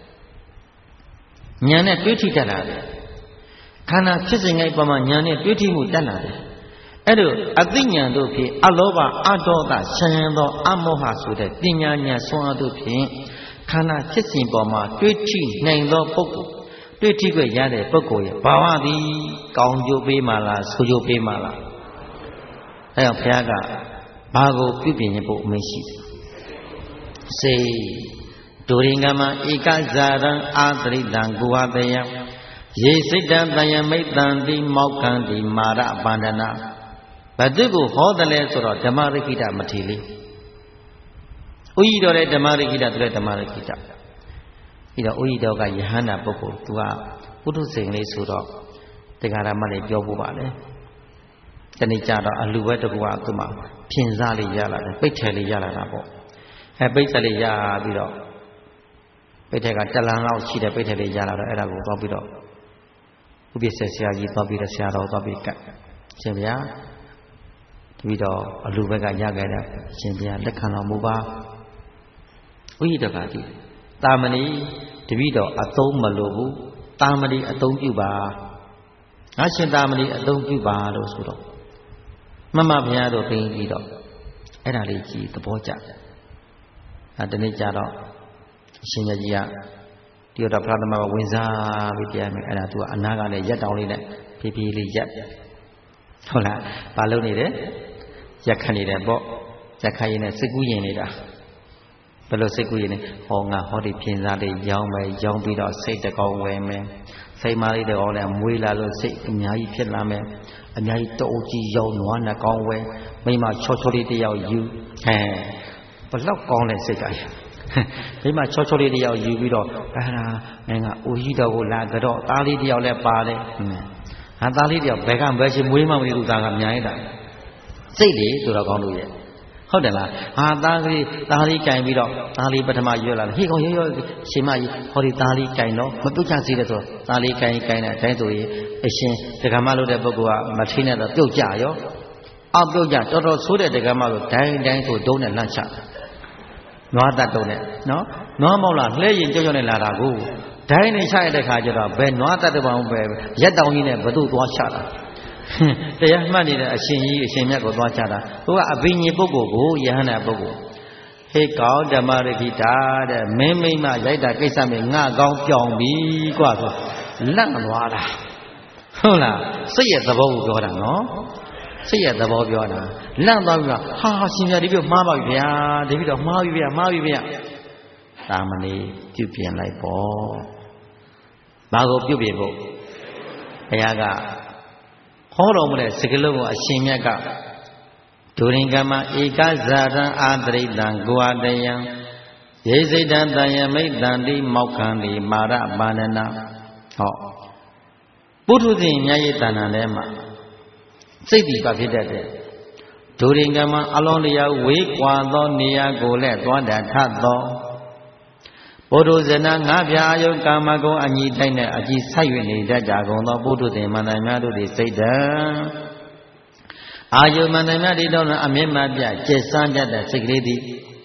ဉာဏ်နဲ့တွေးထိတတ်တာလေခန္ဓာဖြစ်စဉ်တိုင်းပေါ်မှာဉာဏ်နဲ့တွေးထိမှုတတ်လာတယ်အဲ့လိုအသိဉာဏ်တို့ဖြင့်အလောဘအဒေါသဆံရံသောအမောဟဆိုတဲ့ပညာဉာဏ်ဆွမ်းအားတို့ဖြင့်ခန္ဓာဖြစ်စဉ်ပေါ်မှာတွေးထိနိုင်သောပုဂ္ဂိုလ်တွေးထိခွင့်ရတဲ့ပုဂ္ဂိုလ်ရဲ့ဘာဝသည်ကောင်းကျိုးပေးမှလားဆိုးကျိုးပေးမှလားအဲ့တော့ဘုရားကဘာကိုပြုပြင်ဖို့အမိန့်ရှိတယ်စေဒုရိငမဧကဇာရံအာသရိတံကုဝတယံယေစိတံတယမိတ်တံတိမောက္ခံတိမာရပန္ဒနာဘသူကိုဟောတယ်လဲဆိုတော့ဓမ္မရိကိတမထေလေးဥယျတော်တဲ့ဓမ္မရိကိတသူလည်းဓမ္မရိကိတပြီးတော့ဥယျတော်ကယဟန္တာပုဂ္ဂိုလ်သူကပုထုဇဉ်လေးဆိုတော့တရားဓမ္မလေးပြောဖို့ပါလေတနေ့ကျတော့အလူပဲတကူကသူ့မှာဖြင်စားလေးရလာတယ်ပိတ်ထယ်လေးရလာတာပေါ့အဲပိတ်ထယ်လေးရပြီးတော့ပိတ်ထက်ကတလန်လောက်ရှိတဲ့ပိတ်ထက်လေးရလာတော့အဲ့ဒါကိုသွားပြီးတော့ဥပ္ပစ္စေဆရာကြီးသွားပြီးတော့ဆရာတော်သွားပြီးကတ်ရှင်ဗျာတပည့်တော်အလူဘက်ကရခဲ့တဲ့ရှင်ဗျာလက်ခံတော်မူပါဥယျတကတိတာမဏိတပည့်တော်အသုံးမလိုဘူးတာမဏိအသုံးပြုပါငါရှင်တာမဏိအသုံးပြုပါလို့ဆိုတော့မမဘုရားတို့ပြင်ပြီးတော့အဲ့ဒါလေးကြီးသဘောကျတယ်အဲတနေ့ကျတော့အရှင်ကြီးကဒီတော့ပရသမဝင်စားပြီးပြန်မယ်အဲ့ဒါသူကအနာကလည်းရက်တောင်လေးနဲ့ဖြည်းဖြည်းလေးရက်ဟုတ်လားဘာလုပ်နေတယ်ရက်ခတ်နေတယ်ပေါ့ရက်ခတ်ရင်းနဲ့စိတ်ကူးရင်နေတာဘယ်လိုစိတ်ကူးရင်လဲဟောငါဟောဒီပြင်စားလေးရောင်းမယ်ရောင်းပြီးတော့စိတ်တကောင်ဝယ်မယ်စိတ်မလေးတကောင်လည်းမွေးလာလို့စိတ်အများကြီးဖြစ်လာမယ်အများကြီးတောကြီးရောင်းနွားနှကောင်ဝယ်မိမချောချောလေးတယောက်ယူဟဲဘလောက်ကောင်းလဲစိတ်ကမိမချောချောလေးတယောက်ယူပြီးတော့အဲ့ဒါငါကအိုကြီးတော်ကိုလာကြတော့သားလေးတယောက်လည်းပါတယ်ဟာသားလေးတယောက်ဘယ်ကဘယ်ချင်းမွေးမှမသိဘူးသားကအများကြီးတာစိတ်လေးဆိုတော့ကောင်းလို့ရဲ့ဟုတ်တယ်လားဟာသားကလေးသားလေးကြင်ပြီးတော့သားလေးပထမရွက်လာတယ်ဟေးကောင်ရွက်ရွက်ရှင်မကြီးဟောဒီသားလေးကြင်တော့မပြုတ်ချစေတဲ့ဆိုသားလေးကြင်ကြင်တဲ့အတိုင်းဆိုရင်အရှင်ဒကမလို့တဲ့ပုဂ္ဂိုလ်ကမထိနဲ့တော့ပြုတ်ကြရောအောက်ပြုတ်ကြတော်တော်ဆိုးတဲ့ဒကမလို့ဒိုင်းဒိုင်းဆိုဒုံးနဲ့လှမ်းချနွားတတ်တုံးနဲ့နော်နွားမောက်လာလှဲရင်ကြောက်ကြောက်နဲ့လာတာကိုဒိုင်းနဲ့ချရတဲ့ခါကျတော့ဘယ်နွားတတ်တဲ့ဘောင်ပဲရက်တောင်ကြီးနဲ့ဘသူ့သွားချတာတရားမှတ်နေတဲ့အရှင်ကြီးအရှင်မြတ်ကိုသွားချတာသူကအဘိညာဉ်ပုဂ္ဂိုလ်ကိုယဟန္တာပုဂ္ဂိုလ်ဟေးကောင်းဓမ္မရခိတာတဲ့မင်းမိမရိုက်တာကိစ္စမင်းငါကောင်းပြောင်းပြီကွာဆိုလန့်သွားတာဟုတ်လားစိတ်ရဲ့သဘောကိုပြောတာနော်စိတ်ရဲ့သဘောပြောတာလန့်သွားပြီလားဟာရှင်ပြတပည့်မှားပါပြီဗျာတပည့်တော့မှားပြီဗျာမှားပြီဗျာတာမဏေပြုပြင်လိုက်ပေါ့ဘာကိုပြုပြင်ဖို့ဘုရားကဟောတော်မူတဲ့စကားလုံးကိုအရှင်မြတ်ကဒုရိကမဧကဇာရံအာတရိတံကိုအတယံယေစိတံတယမိတ်တံတိမောက္ခံတိမာရပါဏနာဟောပုထုဇဉ်မြတ်ရဲ့တဏ္ဍာထဲမှာစိတ်တည်ပါဖြစ်တတ်တဲ့ဒုရိကမအလုံးတရားဝေးကွာသောနေရာကိုလည်းသွားတတ်ထသောပုထုဇဏငါးပြာယုကာမဂုဏ်အညီတိုင်းနဲ့အကြည်ဆိုက်၍နေတတ်ကြကုန်သောပုထုဇဉ်မန္တများတို့သည်စိတ်တံအာယုမန္တများတို့တော့အမြင့်မပြကျက်စမ်းတတ်တဲ့စိတ်ကလေးသည်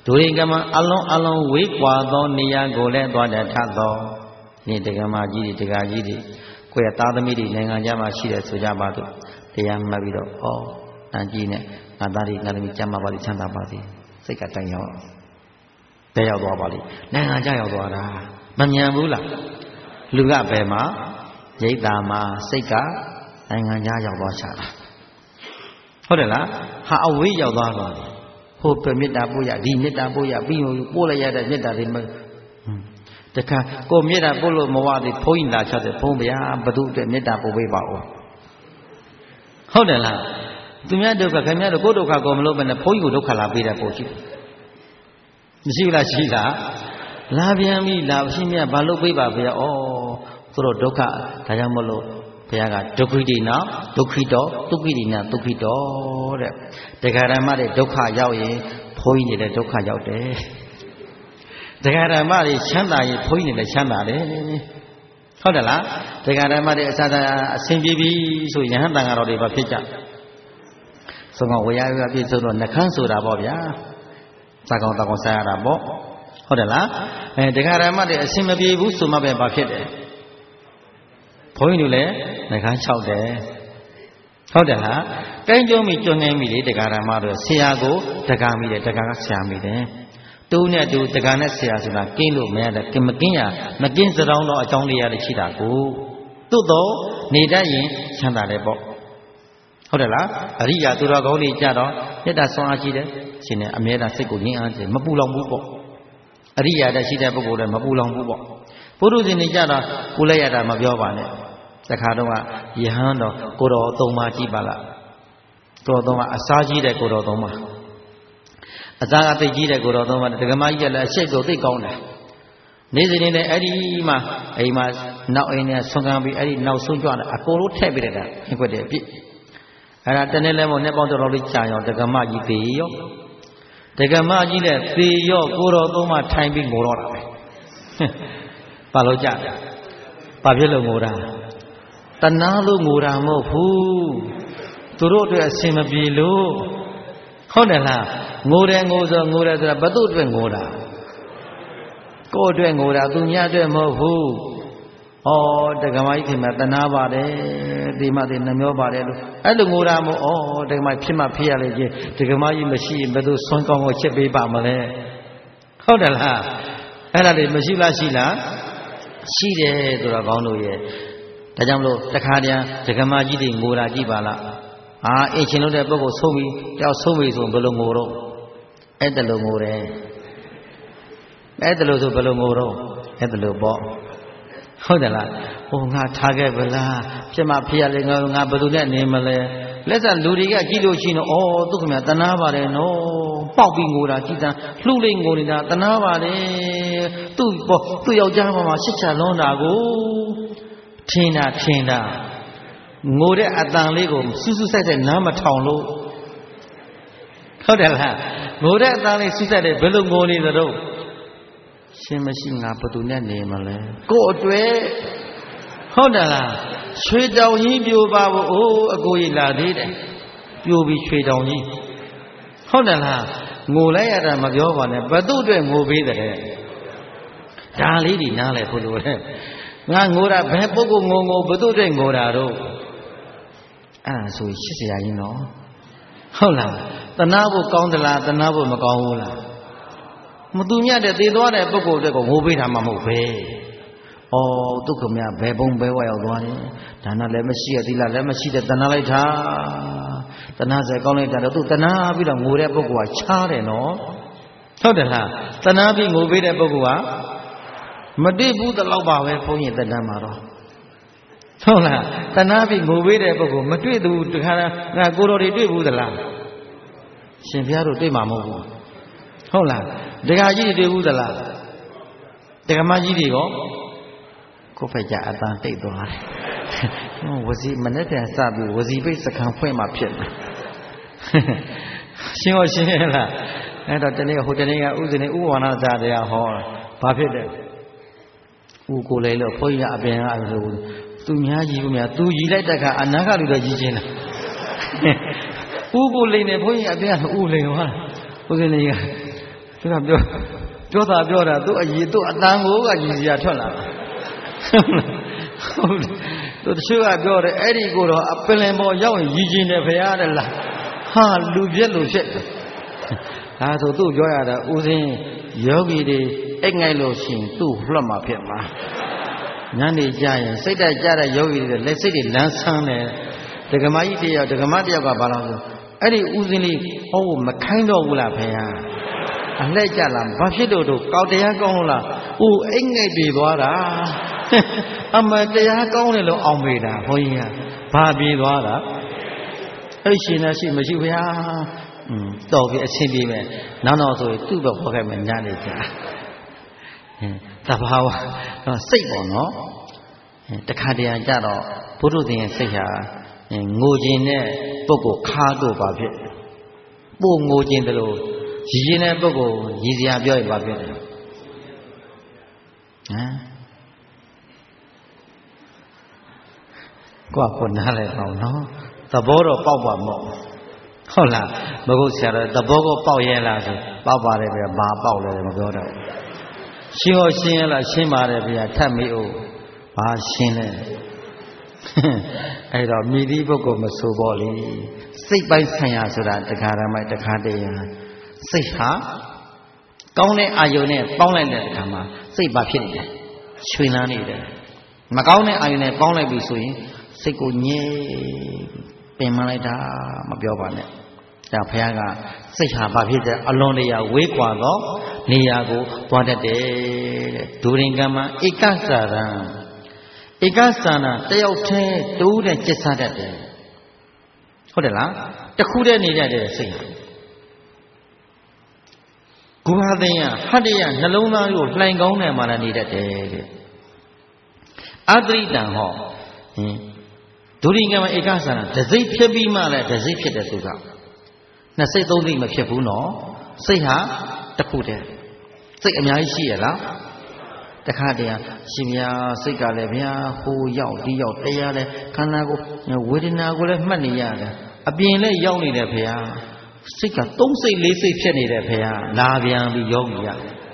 ဒူရိကမအလုံးအလုံးဝေးကွာသောနေရာကိုလည်းသွားတဲ့ထသောနေတက္ကမကြီးတွေတက္ကကြီးတွေကိုယ့်ရဲ့သားသမီးတွေနိုင်ငံခြားမှာရှိတယ်ဆိုကြပါစို့တရားမှတ်ပြီးတော့ဩအန်ကြီးနဲ့ငါသားတွေငါသမီးကျမ်းမာပါလိချမ်းသာပါစေစိတ်ကတိုင်ရောက်ဘယ်ရောက်သွားပါလိနိုင်ငံခြားရောက်သွားတာမမြန်ဘူးလားလူကဘယ်မှာရိတ်တာမှာစိတ်ကနိုင်ငံခြားရောက်သွားချတာဟုတ်တယ်လားဟာအဝေးရောက်သွားတော့ဟိုပြမေတ္တာပို့ရဒီမေတ္တာပို့ရပြီးပို့လိုက်ရတဲ့မေတ္တာတွေမတခါကိုမေတ္တာပို့လို့မဝသေးဘုန်းကြီးလာချက်တယ်ဘုန်းဗျာဘသူအတွက်မေတ္တာပို့ပေးပါဦးဟုတ်တယ်လားသူများဒုက္ခခင်ဗျားတို့ကိုယ်ဒုက္ခကိုမလို့ပဲနဲ့ဘုန်းကြီးကိုဒုက္ခလာပေးတဲ့ပို့ရှိမရှိလားရှိလားလာပြန်ပြီလာရှိမြတ်ဘာလို့ပေးပါဗျာဩသူတို့ဒုက္ခဒါကြောင့်မလို့ဘုရားကဒုက္ခိတိနာဒုက္ခိတောဒုက္ခိတိနာဒုက္ခိတောတဲ့တရားဓမ္မတွေဒုက္ခရောက်ရင်ဘုန်းကြီးတွေလည်းဒုက္ခရောက်တယ်တရားဓမ္မတွေချမ်းသာရင်ဘုန်းကြီးတွေလည်းချမ်းသာတယ်ဟုတ်တယ်လားတရားဓမ္မတွေအစသာအစဉ်ပြေပြီဆိုယဟန်တန်ဃာတော်တွေဘာဖြစ်ကြသုံးကောင်ဝေယဝေပြည့်စုံတော့နှခမ်းဆိုတာပေါ့ဗျာစာကောင်တောင်စားရတာပေါ့ဟုတ်တယ်လားအဲတရားဓမ္မတွေအစဉ်မပြေဘူးဆိုမှပဲဘာဖြစ်တယ်ဘုန်းကြီးတို့လည်းနှခမ်း၆တယ်ဟုတ်တယ်လားတိုင်းကျုံးမိကျွန်းနေမိလေတရားဓမ္မတို့ဆရာကိုတက္ကမိတယ်တက္ကကဆရာမိတယ်တူနဲ့တူတက္ကနဲ့ဆရာဆိုတာကင်းလို့မရတဲ့ကင်မကင်းရမကင်းစတောင်းတော့အကြောင်းတရားတွေရှိတာကိုသို့တော့နေတတ်ရင်ချမ်းသာတယ်ပေါ့ဟုတ်တယ်လားအရိယာသူတော်ကောင်းတွေကြတော့မေတ္တာဆွမ်းအားရှိတယ်ရှင်နဲ့အမြဲတမ်းစိတ်ကိုငြိမ်းအားစေမပူလောင်ဘူးပေါ့အရိယာတက်ရှိတဲ့ပုဂ္ဂိုလ်တွေမပူလောင်ဘူးပေါ့ဘုရုဇင်တွေကြတော့ပူလိုက်ရတာမပြောပါနဲ့တခါတော့ကယဟန်တော်ကိုတော်သုံးပါးကြည့်ပါလားကိုတော်သုံးပါးအစားကြီးတဲ့ကိုတော်သုံးပါးအစားကသိကြီးတဲ့ကိုတော်သုံးပါးဒကမကြီးကလည်းအရှိတ်ကိုသိကောင်းတယ်နေစဉ်နဲ့အဲ့ဒီမှာအိမ်မှာနောက်အိမ်နဲ့ဆွမ်းကမ်းပြီးအဲ့ဒီနောက်ဆုံးကြွတယ်အကုန်လုံးထည့်ပြလိုက်တာခင်ခွက်တယ်အပြစ်အဲ့ဒါတနေ့လဲမို့နှစ်ပေါင်းတော်တော်လေးကြာရောဒကမကြီးသေရောဒကမကြီးလည်းသေရောကိုတော်သုံးပါးထိုင်ပြီးငိုတော့တာပဲဘာလို့ကြတယ်ဘာဖြစ်လို့ငိုတာတဏှာလို့ငိုတာမဟုတ်ဘူးသူတို့အတွက်အစင်မပြေလို့ဟုတ်တယ်လားငိုတယ်ငိုဆိုငိုတယ်ဆိုတာဘသူ့အတွက်ငိုတာကိုယ့်အတွက်ငိုတာသူများအတွက်မဟုတ်ဘူးဩတက္ကမကြီးခင်ဗျာတဏှာပါတယ်ဒီမှဒီနှမျောပါတယ်လို့အဲ့လိုငိုတာမဟုတ်ဩတက္ကမဖြစ်မှဖြစ်ရလေချင်းတက္ကမကြီးမရှိရင်ဘယ်သူဆွမ်းကောင်းကိုချက်ပေးပါမလဲဟုတ်တယ်လားအဲ့ဒါတွေမရှိလားရှိလားရှိတယ်ဆိုတော့ကောင်းလို့ရဲ့ဒါကြောင့်မလို့တခါတည်းဒကမကြီးတွေငိုတာကြည့်ပါလားအာအင်ရှင်လို့တဲ့ပုဂ္ဂိုလ်ဆုံးပြီကြောက်ဆုံးပြီဆိုဘယ်လိုငိုတော့အဲ့တလို့ငိုတယ်အဲ့တလို့ဆိုဘယ်လိုငိုတော့အဲ့တလို့ပေါ့ဟုတ်တယ်လားဟိုငါထားခဲ့ဗလားဖြစ်မှဖြစ်ရလေငါငါဘယ်သူနဲ့နေမလဲလက်ဆက်လူတွေကကြည့်လို့ရှိရင်ဩသူခင်ဗျာတနာပါတယ်နော်ပေါက်ပြီးငိုတာကြည်တန်းလှုပ်လိုက်ငိုနေတာတနာပါတယ်သူ့ပေါ့သူ့ယောက်ျားပေါ်မှာရှစ်ချလွန်းတာကိုထင်တာထင်တာငိုတဲ့အတန်လေးကိုစူးစူးဆိုင်ဆိုင်နားမထောင်လို့ဟုတ်တယ်လားငိုတဲ့အတန်လေးစူးဆိုင်တယ်ဘယ်လိုငိုနေသလဲရှင်မရှိငါဘယ်သူနဲ့နေမလဲကို့အတွက်ဟုတ်တယ်လားရွှေတောင်ကြီးပြိုပါဘူးအိုးအကိုကြီးလာသေးတယ်ပြိုပြီးရွှေတောင်ကြီးဟုတ်တယ်လားငိုလိုက်ရတာမပြောပါနဲ့ဘယ်သူ့အတွက်ငိုပေးတယ်ဒါလေးဒီနားလဲဘုလိုတဲ့ငါငိုတာဘယ်ပုဂ္ဂိုလ်ငိုငိုဘယ်သူ့အတွက်ငိုတာတော့အဲ့ဒါဆိုရှစ်ဆရာကြီးနော်ဟုတ်လားတနာဖို့ကောင်းသလားတနာဖို့မကောင်းဘူးလားမသူမြတ်တဲ့သေသွားတဲ့ပုဂ္ဂိုလ်တွေကိုငိုပေးတာမှမဟုတ်ပဲဩဒုက္ခမြဘယ်ဘုံဘယ်ဝရောက်သွားတယ်ဒါနလည်းမရှိရသီလလည်းမရှိတဲ့တနာလိုက်တာတနာစေကောင်းလိုက်တာတော့သူတနာပြီးတော့ငိုတဲ့ပုဂ္ဂိုလ်ကချားတယ်နော်ဟုတ်တယ်လားတနာပြီးငိုပေးတဲ့ပုဂ္ဂိုလ်ကမတိဘူးတလောက်ပါပဲဘုန်းကြီးတက်တန်းမှာတော့ဟုတ်လားတနာပြီးငိုပေးတဲ့ပုဂ္ဂိုလ်မတွေ့ဘူးတခါငါကိုတော်တွေတွေ့ဘူးသလားရှင်ဘုရားတို့တွေ့မှာမဟုတ်ဘူးဟုတ်လားဒကာကြီးတွေတွေ့ဘူးသလားဒကာမကြီးတွေရောကိုဖက်ကြအတန်တိတ်သွားတယ်ဝစီမနဲ့ပြန်စပြီးဝစီပိတ်စခံဖွင့်မှဖြစ်တယ်ရှင်းရောရှင်းရလားအဲ့တော့တနေ့ဟိုတနေ့ကဥစဉ်နေဥဝါဏဇာတရားဟောဘာဖြစ်တယ်ဥကိုလေလို့ဘုန်းကြီးကအပြင်ကဆိုသူများကြီးကများသူကြီးလိုက်တဲ့အခါအနာကလူတော့ကြီးချင်းလားဥကိုလေနဲ့ဘုန်းကြီးအပြင်ကဥလေဟောဥစဉ်နေကသူကပြောပြောတာပြောတာသူအကြီးသူအတန်ကိုကကြီးစီရထွက်လာဟုတ်သူတချို့ကပြောတယ်အဲ့ဒီကိုတော့အပင်လင်ပေါ်ရောက်ရင်ရည်ကျင်တယ်ဖရားတဲ့လားဟာလူပြက်လူဖြစ်တယ်ဒါဆိုသူ့ပြောရတာဦးစင်းယောဂီတွေအိတ်ငိုက်လို့ရှိရင်သူ့လွှတ်မှာဖြစ်မှာညနေကြရင်စိတ်တက်ကြတဲ့ယောဂီတွေလက်စိတ်တွေလန်းဆန်းတယ်ဒကမကြီးတယောက်ဒကမတယောက်ကဘာလို့ဆိုအဲ့ဒီဦးစင်းလေးဟောမခိုင်းတော့ဘူးလားဖရားအလှည့်ကြလားဘာဖြစ်လို့တို့ကောက်တရားကောင်းလို့လားဦးအိတ်ငိုက်ပြေသွားတာအမတရားကောင်းတယ်လို့အောင်မေးတာဘုန်းကြီးကဘာပြေသွားတာအဲ့ရှင်နဲ့ရှိမရှိဗျာอืมတော်ပြီအချင်းပြေမယ်နောက်တော့ဆိုရင်သူ့ဘက်ခေါ်ခဲ့မယ်ညနေကြတဘာဝစိတ်ပေါ့နော်တခါတည်းကြတော့ဘုရုသင်ရဲ့စိတ်ဟာငိုခြင်းနဲ့ပုဂ္ဂိုလ်ခါတို့ပါဖြစ်ပို့ငိုခြင်းတလို့ရည်ရင်တဲ့ပုဂ္ဂိုလ်ရည်စရာပြောရင်ပါဖြစ်တယ်ဟမ်ကိုကကိုနားလဲတော့နော်သဘောတော့ပေါက်ပါမို့ဟုတ်လားမဟုတ်ဆရာတော်သဘောကိုပေါက်ရဲလားဆိုပေါက်ပါတယ်ဗျာဘာပေါက်လဲမပြောတော့ရှင်းဟောရှင်းရလားရှင်းပါတယ်ဗျာထပ်မေးဦးဘာရှင်းလဲအဲ့တော့မိသည့်ပုဂ္ဂိုလ်မဆိုပေါ့လေစိတ်ပိုင်းဆိုင်ရာဆိုတာတခါတည်းမှတခါတည်းရစိတ်ဟာကောင်းတဲ့အာယုန်နဲ့ပေါင်းလိုက်တဲ့အခါမှာစိတ်ဘာဖြစ်နေလဲရွှင်လန်းနေတယ်မကောင်းတဲ့အာယုန်နဲ့ပေါင်းလိုက်ပြီဆိုရင်စိတ်ကိုညဲပင်မလိုက်တာမပြောပါနဲ့ဒါဘုရားကစိတ်ဟာဘာဖြစ်တဲ့အလွန်တရာဝေးကွာသောနေရာကိုသွားတတ်တယ်တဲ့ဒုရင်ကမ္မဧကသရံဧကသနာတယောက်တည်းတိုးတဲ့จิตစားတတ်တယ်ဟုတ်တယ်လားတခုတည်းနေတတ်တဲ့စိတ်ဟာဂုဟာသိယဟတ္တယနှလုံးသားကိုလှိုင်ကောင်းတယ်မှလည်းနေတတ်တယ်တဲ့အတ္တိတံဟောဟင်ဒုရိကမဧကသနာတစိတ်ဖြစ်ပြီးမှလည်းတစိတ်ဖြစ်တဲ့သူကနှစ်စိတ်သုံးစိတ်မဖြစ်ဘူးနော်စိတ်ဟာတစ်ခုတည်းစိတ်အများကြီးရှိရလားတခါတည်းရှင်ဗျာစိတ်ကလည်းဗျာဟိုရောက်ဒီရောက်တရားလည်းခန္ဓာကိုဝေဒနာကိုလည်းမှတ်နေရတယ်အပြင်လည်းရောက်နေတယ်ဖေဟာစိတ်ကသုံးစိတ်လေးစိတ်ဖြစ်နေတယ်ဖေဟာလာပြန်ပြီးယောဂီရ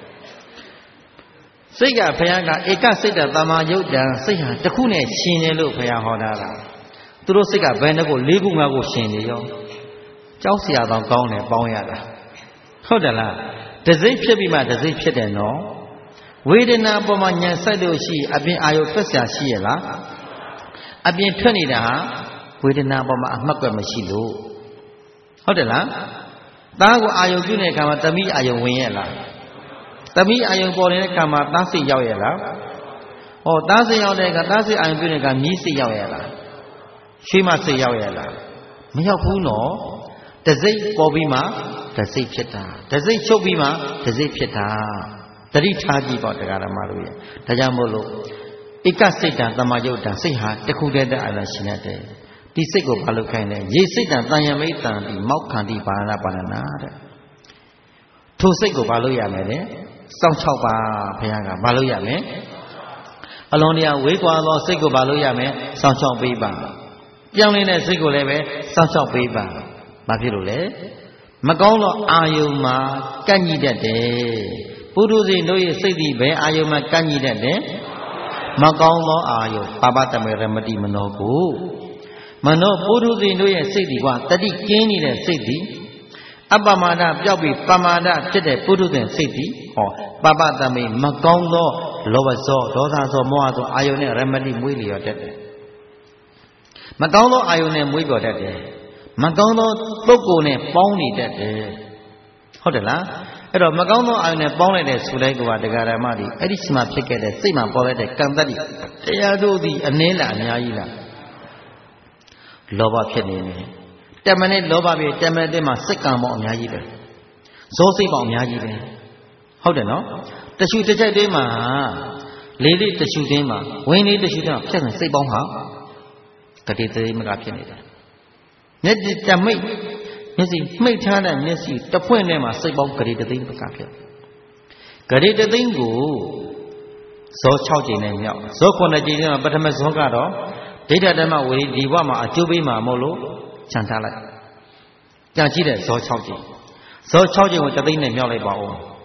စိတ်ကဖေဟာကဧကစိတ်တသမ္မာယုတ်တံစိတ်ဟာတစ်ခုနဲ့ရှင်တယ်လို့ဖေဟာဟောတာလားသူတို့စိတ်ကဘယ်နှခုလေးခုငါးခုရှင်နေရောကြောက်เสียတောင်ကောင်းတယ်ပေါင်းရတာဟုတ်တယ်လားတစိမ့်ဖြစ်ပြီးမှတစိမ့်ဖြစ်တယ်နော်ဝေဒနာပေါ်မှာဉာဏ်စိုက်လို့ရှိအပြင်အာယုထွက်เสียရှိရလားအပြင်ထွက်နေတာဟာဝေဒနာပေါ်မှာအမှတ်ကွက်မရှိလို့ဟုတ်တယ်လားသားကိုအာယုပြုနေတဲ့အခါမှာတမိအာယုဝင်ရဲ့လားတမိအာယုပေါ်နေတဲ့အခါမှာသားစိတ်ရောက်ရဲ့လားဟောသားစိတ်ရောက်တဲ့အခါသားစိတ်အာယုပြုနေတဲ့အခါမြည်စိတ်ရောက်ရဲ့လားရွှေမစိတ်ရောက်ရဲ့လားမရောက်ဘူးနော်တစိမ့်ပေါ်ပြီးမှတစိမ့်ဖြစ်တာတစိမ့်ချုပ်ပြီးမှတစိမ့်ဖြစ်တာတတိထားကြည့်ပေါ့တရားဓမ္မတို့ရဲ့ဒါကြောင့်မို့လို့ဧကစိတ်တံတမယုတ်တံစိတ်ဟာတခုတည်းတည်းအဲ့ဒါရှင်ရတယ်ဒီစိတ်ကိုဘာလို့ခိုင်းလဲရေစိတ်တံတန်ယမိတ်တံဒီမောက်ခန္တီဘာနာပါဏနာတဲ့ထိုစိတ်ကိုဘာလို့ရမယ်လဲစောင့်ချောက်ပါဘုရားကဘာလို့ရမယ်အလွန်တရာဝေးကွာသောစိတ်ကိုဘာလို့ရမယ်စောင့်ချောက်ပေးပါပြောင်းနေတဲ့စိတ်ကိုလည်းပဲစောင့်ချောက်ပေးပါဘာဖြစ်လို့လဲမကောင်းသောအာယုံမှာကန့်ညှိတတ်တယ်ပုထုဇဉ်တို့ရဲ့စိတ်ဒီဘယ်အာယုံမှာကန့်ညှိတတ်တယ်မကောင်းသောအာယုံပါပတမေရမတိမနောကိုမနောပုထုဇဉ်တို့ရဲ့စိတ်ဒီကတတိကင်းနေတဲ့စိတ်ဒီအပ္ပမာဒပျောက်ပြီးပမာဒဖြစ်တဲ့ပုထုဇဉ်စိတ်ဒီဟောပါပတမေမကောင်းသောလောဘဇောဒေါသဇောမောဟဇောအာယုံနဲ့ရမတိမွေးလျော်တတ်တယ်မကောင်းသောအာယုံနဲ့မွေးလျော်တတ်တယ်မကောင်းသောပုဂ္ဂိုလ်နဲ့ပေါင်းနေတတ်တယ်ဟုတ်တယ်လားအဲ့တော့မကောင်းသောအာယုန်နဲ့ပေါင်းလိုက်တဲ့ဆိုလိုက်ကတရားဓမ္မတွေအဲ့ဒီစီမှာဖြစ်ခဲ့တဲ့စိတ်မှာပေါ်လိုက်တဲ့ကံတတ်တရားတို့သည်အနည်းလားအများကြီးလားလောဘဖြစ်နေတယ်တမနဲ့လောဘပြတမနဲ့မှာစိတ်ကံပေါင်းအများကြီးပဲဇောစိတ်ပေါင်းအများကြီးပဲဟုတ်တယ်နော်တရှုတစ်ချက်တည်းမှာလေးလေးတရှုတင်းမှာဝင်းလေးတရှုတင်းမှာဖြစ်နေစိတ်ပေါင်းဟာတတိတိမကဖြစ်နေတယ်မျက်စိတမိတ်မျက်စိမှိတ်ထားတဲ့မျက်စိတစ်ဖွင့်ထဲမှာစိတ်ပေါင်းဂရေတသိန်းပကဖြစ်ဂရေတသိန်းကိုဇော၆ကြိမ်နဲ့မြောက်ဇော9ကြိမ်နဲ့ပထမဇောကတော့ဒိဋ္ဌဓမ္မဝေဒီဘဝမှာအကျိုးပေးမှာမို့လို့ခြံထားလိုက်ကြာကြည့်တဲ့ဇော၆ကြိမ်ဇော၆ကြိမ်ကိုတသိန်းနဲ့မြောက်လိုက်ပါဦး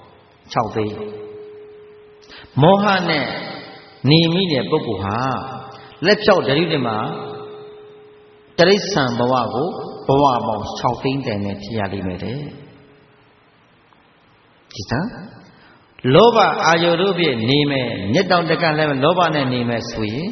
၆သိန်းမောဟနဲ့နေမိတဲ့ပုဂ္ဂိုလ်ဟာလက်ဖြောက်တရိပ်တွေမှာတရိစ္ဆာန်ဘဝကိုဘဝပေါင်း၆သိန်းတန်နဲ့ဖြစ်ရလိမ့်မယ်တဲ့ဒီစံလောဘအာယုတို့ဖြင့်နေမယ်မျက်တောင်တကလည်းလောဘနဲ့နေမယ်ဆိုရင်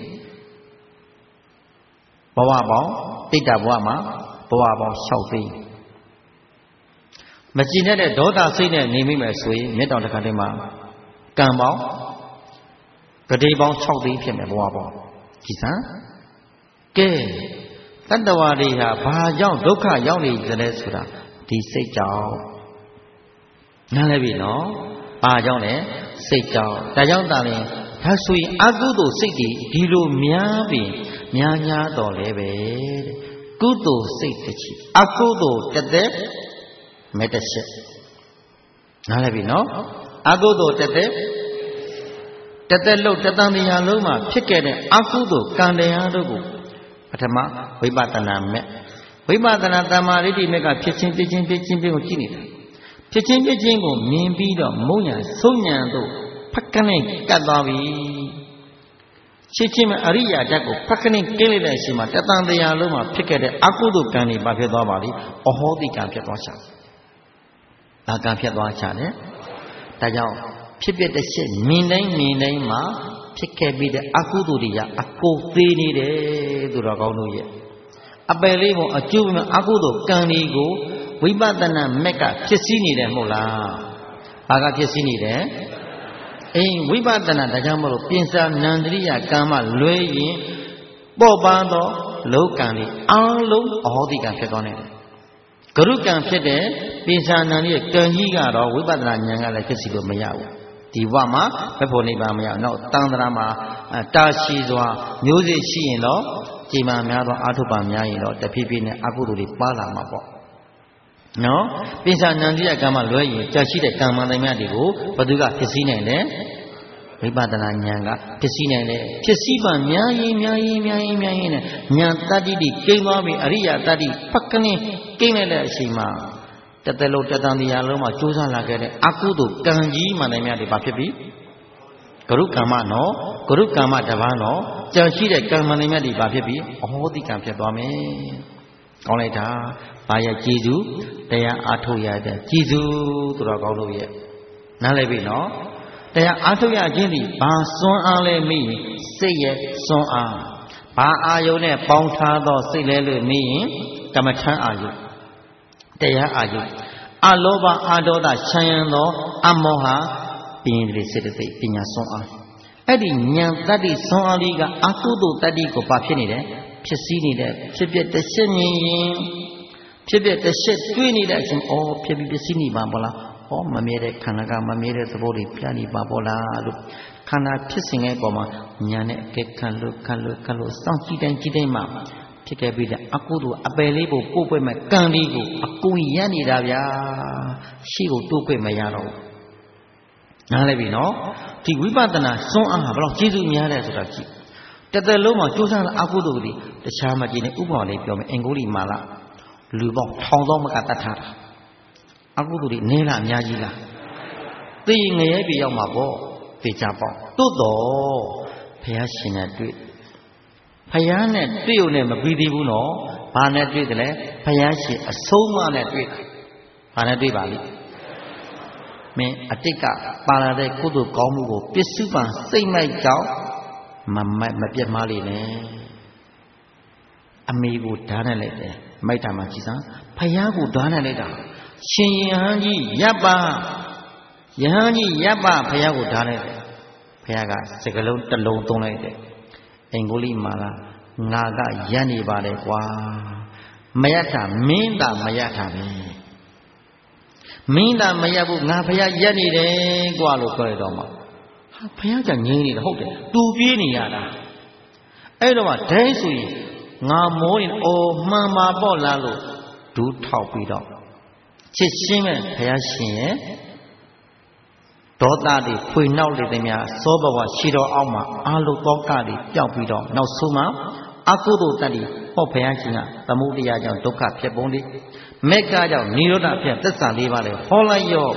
ဘဝပေါင်းတိတ္တဘဝမှာဘဝပေါင်း၆သိန်းမကြည်တဲ့ဒေါသစိတ်နဲ့နေမိမယ်ဆိုရင်မျက်တောင်တကလည်းမှာကံပေါင်းဂတိပေါင်း၆သိန်းဖြစ်မယ်ဘဝပေါင်းဒီစံကဲတတ္တဝါတွေဟာဘာကြောင့်ဒုက္ခရောက်နေကြလဲဆိုတာဒီစိတ်ကြောင့်နားလည်ပြီနော်ဘာကြောင့်လဲစိတ်ကြောင့်ဒါကြောင့်တာရင်ဒါဆိုရင်အကုသိုလ်စိတ်တွေဒီလိုများပြီးများများတော်လဲပဲတဲ့ကုသိုလ်စိတ်တစ်ချီအကုသိုလ်တစ်သက်မဲ့တစ်ချက်နားလည်ပြီနော်အကုသိုလ်တစ်သက်တစ်သက်လို့တသံတရားလုံးမှာဖြစ်ခဲ့တဲ့အကုသိုလ်ကံတရားတို့ကိုပထမဝိပဿနာမဲ့ဝိပဿနာတမ္မာရိတိမဲ့ကဖြစ်ချင်းဖြစ်ချင်းဖြစ်ချင်းကိုကြည့်နေတာဖြစ်ချင်းဖြစ်ချင်းကိုမြင်ပြီးတော့မုံညာဆုံးညာတို့ဖက်ကနေကတ်သွားပြီရှင်းချင်းမဲ့အရိယာဓာတ်ကိုဖက်ကနေကင်းလိုက်တဲ့အချိန်မှာတသံတရားလုံးမှာဖြစ်ခဲ့တဲ့အကုသိုလ်ကံတွေပါဖြစ်သွားပါလိအဟောတိကံဖြစ်သွားချာဒါကံဖြစ်သွားချာတယ်ဒါကြောင့်ဖြစ်ပြတဲ့ရှင်းမြင်တိုင်းမြင်တိုင်းမှာဖြစ်ခဲ့ပြီးတဲ့အကုသိုလ်တွေကအကိုသေးနေတယ်သူတော်ကောင်းတို့ရဲ့အပယ်လေးပုံအကျိုးမဲ့အကုသိုလ်ကံတွေကိုဝိပဿနာမက်ကဖြစ်စည်းနေတယ်မဟုတ်လားဘာကဖြစ်စည်းနေတယ်အေးဝိပဿနာဒါကြောင့်မလို့ပြင်စာနန္တရိယကံမှလွဲရင်ပေါ့ပါသောလောကံတွေအားလုံးအဟောတိကံဖြစ်သွားနေတယ်ဂရုကံဖြစ်တဲ့ပြင်စာနန္တရိယကံကြီးကတော့ဝိပဿနာဉာဏ်ကလည်းဖြစ်စီလို့မရဘူးဒီဘဝမှာဘယ်ဖို့နေပါမရအောင်တန်ត្រာမှာတာရှိစွာမျိုးစေ့ရှိရင်တော့ကြည်မာများသောအာထုပါများရင်တော့တဖြည်းဖြည်းနဲ့အကုသိုလ်တွေပါလာမှာပေါ့နော်ပိဿာနန္တိယကံမှလွဲရင်ကြာရှိတဲ့ကံမှန်တိုင်းများတွေကိုဘသူကဖြစ်စည်းနိုင်တယ်ဝိပဿနာဉာဏ်ကဖြစ်စည်းနိုင်တယ်ဖြစ်စည်းပါများရင်များရင်များရင်များရင်နဲ့ဉာဏ်တတ္တိတိကိန်းသွားပြီအရိယာတတ္တိဖက်ကင်းကိန်းလိုက်တဲ့အချိန်မှာတသက်လုံးတသံတရားလုံးမှာကြိုးစားလာခဲ့တဲ့အကုသိုလ်ကံကြီးမှန်တယ်များတွေဘာဖြစ်ပြီဂရုကမ္မနော်ဂရုကမ္မတပန်းနော်ကြာရှိတဲ့ကံမှန်တယ်များတွေဘာဖြစ်ပြီအဟောတိကံဖြစ်သွားမယ်ကောင်းလိုက်တာဘာရဲ့ကြည်စုတရားအားထုတ်ရတဲ့ကြည်စုသူတော်ကောင်းတို့ရဲ့နားလည်ပြီနော်တရားအားထုတ်ရခြင်းဒီဘာစွမ်းအားလဲမိရင်စိတ်ရဲ့စွမ်းအားဘာအာယုနဲ့ပေါင်းထားသောစိတ်လဲလို့မိရင်ကမ္မထမ်းအာယုတရားအာယုအလောဘအာဒေါသချမ်းရံသောအမောဟပင်တွေစေတသိက်ပညာစွမ်းအားအဲ့ဒီဉာဏ်တတ္တိစွမ်းအားလေးကအကုသိုလ်တတ္တိကိုပါဖြစ်နေတယ်ဖြစ်စည်းနေတဲ့ဖြစ်ပြတစ်ရှက်မြင်ရင်ဖြစ်ပြတစ်ရှက်တွေးနေတဲ့အချိန်အော်ဖြစ်ပြီးပစ္စည်းနေပါဘောလားဟောမမြဲတဲ့ခန္ဓာကမမြဲတဲ့သဘောတွေပြနေပါဘောလားလို့ခန္ဓာဖြစ်စဉ်ရဲ့အပေါ်မှာဉာဏ်နဲ့အကဲခံလို့ခံလို့ခံလို့စောင့်ကြည့်တိုင်းကြည့်တိုင်းမှာဖြစ်ခဲ့ပြီးတဲ့အကုသိုလ်အပယ်လေးကိုပို့ပွက်မဲ့ကံလေးကိုအကုန်ရနေတာဗျာရှေ့ကိုတိုးခွင့်မရတော့ဘူးနားလည်ပြီနော်ဒီဝိပဿနာစွန့်အားဘယ်တော့ကျေးဇူးများတယ်ဆိုတာကြည့်တသက်လုံးမှာကြိုးစားတဲ့အကုသိုလ်တွေတခြားမကြည့်နဲ့ဥပမာလေးပြောမယ်အင်္ဂုလိမာလာလူပေါင်းထောင်သောမကတတ်ထားတာအကုသိုလ်တွေနည်းလားအများကြီးလားသိငရဲပြေရောက်မှာပေါ့သိကြပေါ့သို့တော်ဘုရားရှင်နဲ့တွေ့ဘုရားနဲ့တွေ့ုံနဲ့မပြီးသေးဘူးနော်ဘာနဲ့တွေ့တယ်လဲဘုရားရှင်အဆုံးအမနဲ့တွေ့တာဘာနဲ့တွေ့ပါလိမ့်မင်းအတိတ်ကပါလာတဲ့ကုသိုလ်ကောင်းမှုကိုပစ္စုပန်စိတ်မိုက်ကြောင့်မမိုက်မပြတ်မားလိမ့်နဲ့အမေကိုဓာတ်နဲ့လိုက်တယ်မိုက်တာမှကြည်စမ်းဘုရားကိုဓာတ်နဲ့လိုက်တာရှင်ယဟန်ကြီးရပ်ပါယဟန်ကြီးရပ်ပါဘုရားကိုဓာတ်လိုက်တယ်ဘုရားကစကလုံးတစ်လုံးသုံးလိုက်တယ်အင်္ဂုလိမာလာငါကရပ်နေပါလေကွာမရတာမင်းသာမရတာပဲမင်းသာမရဘူးငါဘုရားရပ်နေတယ်ကွာလို့ပြောရတော့မှာဟာဘုရားကငြင်းနေတာဟုတ်တယ်တူပြေးနေရတာအဲ့တော့မှဒဲဆိုရင်ငါမိုးရင်အော်မှန်ပါပေါ့လားလို့ဒူးထောက်ပြီးတော့ချစ်ရှင်းမဲ့ဘုရားရှင်ရဲ့ဒေါသတွေဖွေနှောက်လေတဲ့များသောဘဝရှိတော်အောက်မှာအာလုတောကတွေပျောက်ပြီးတော့နောက်ဆုံးမှာအကုသိုလ်တတ္တိဟောဘုရားရှင်ကသမုဒိယကြောင့်ဒုက္ခဖြစ်ပုံလေးမေကကြောင့်និရောဓဖြစ်သစ္စာလေးပါးလေဟောလိုက်ရော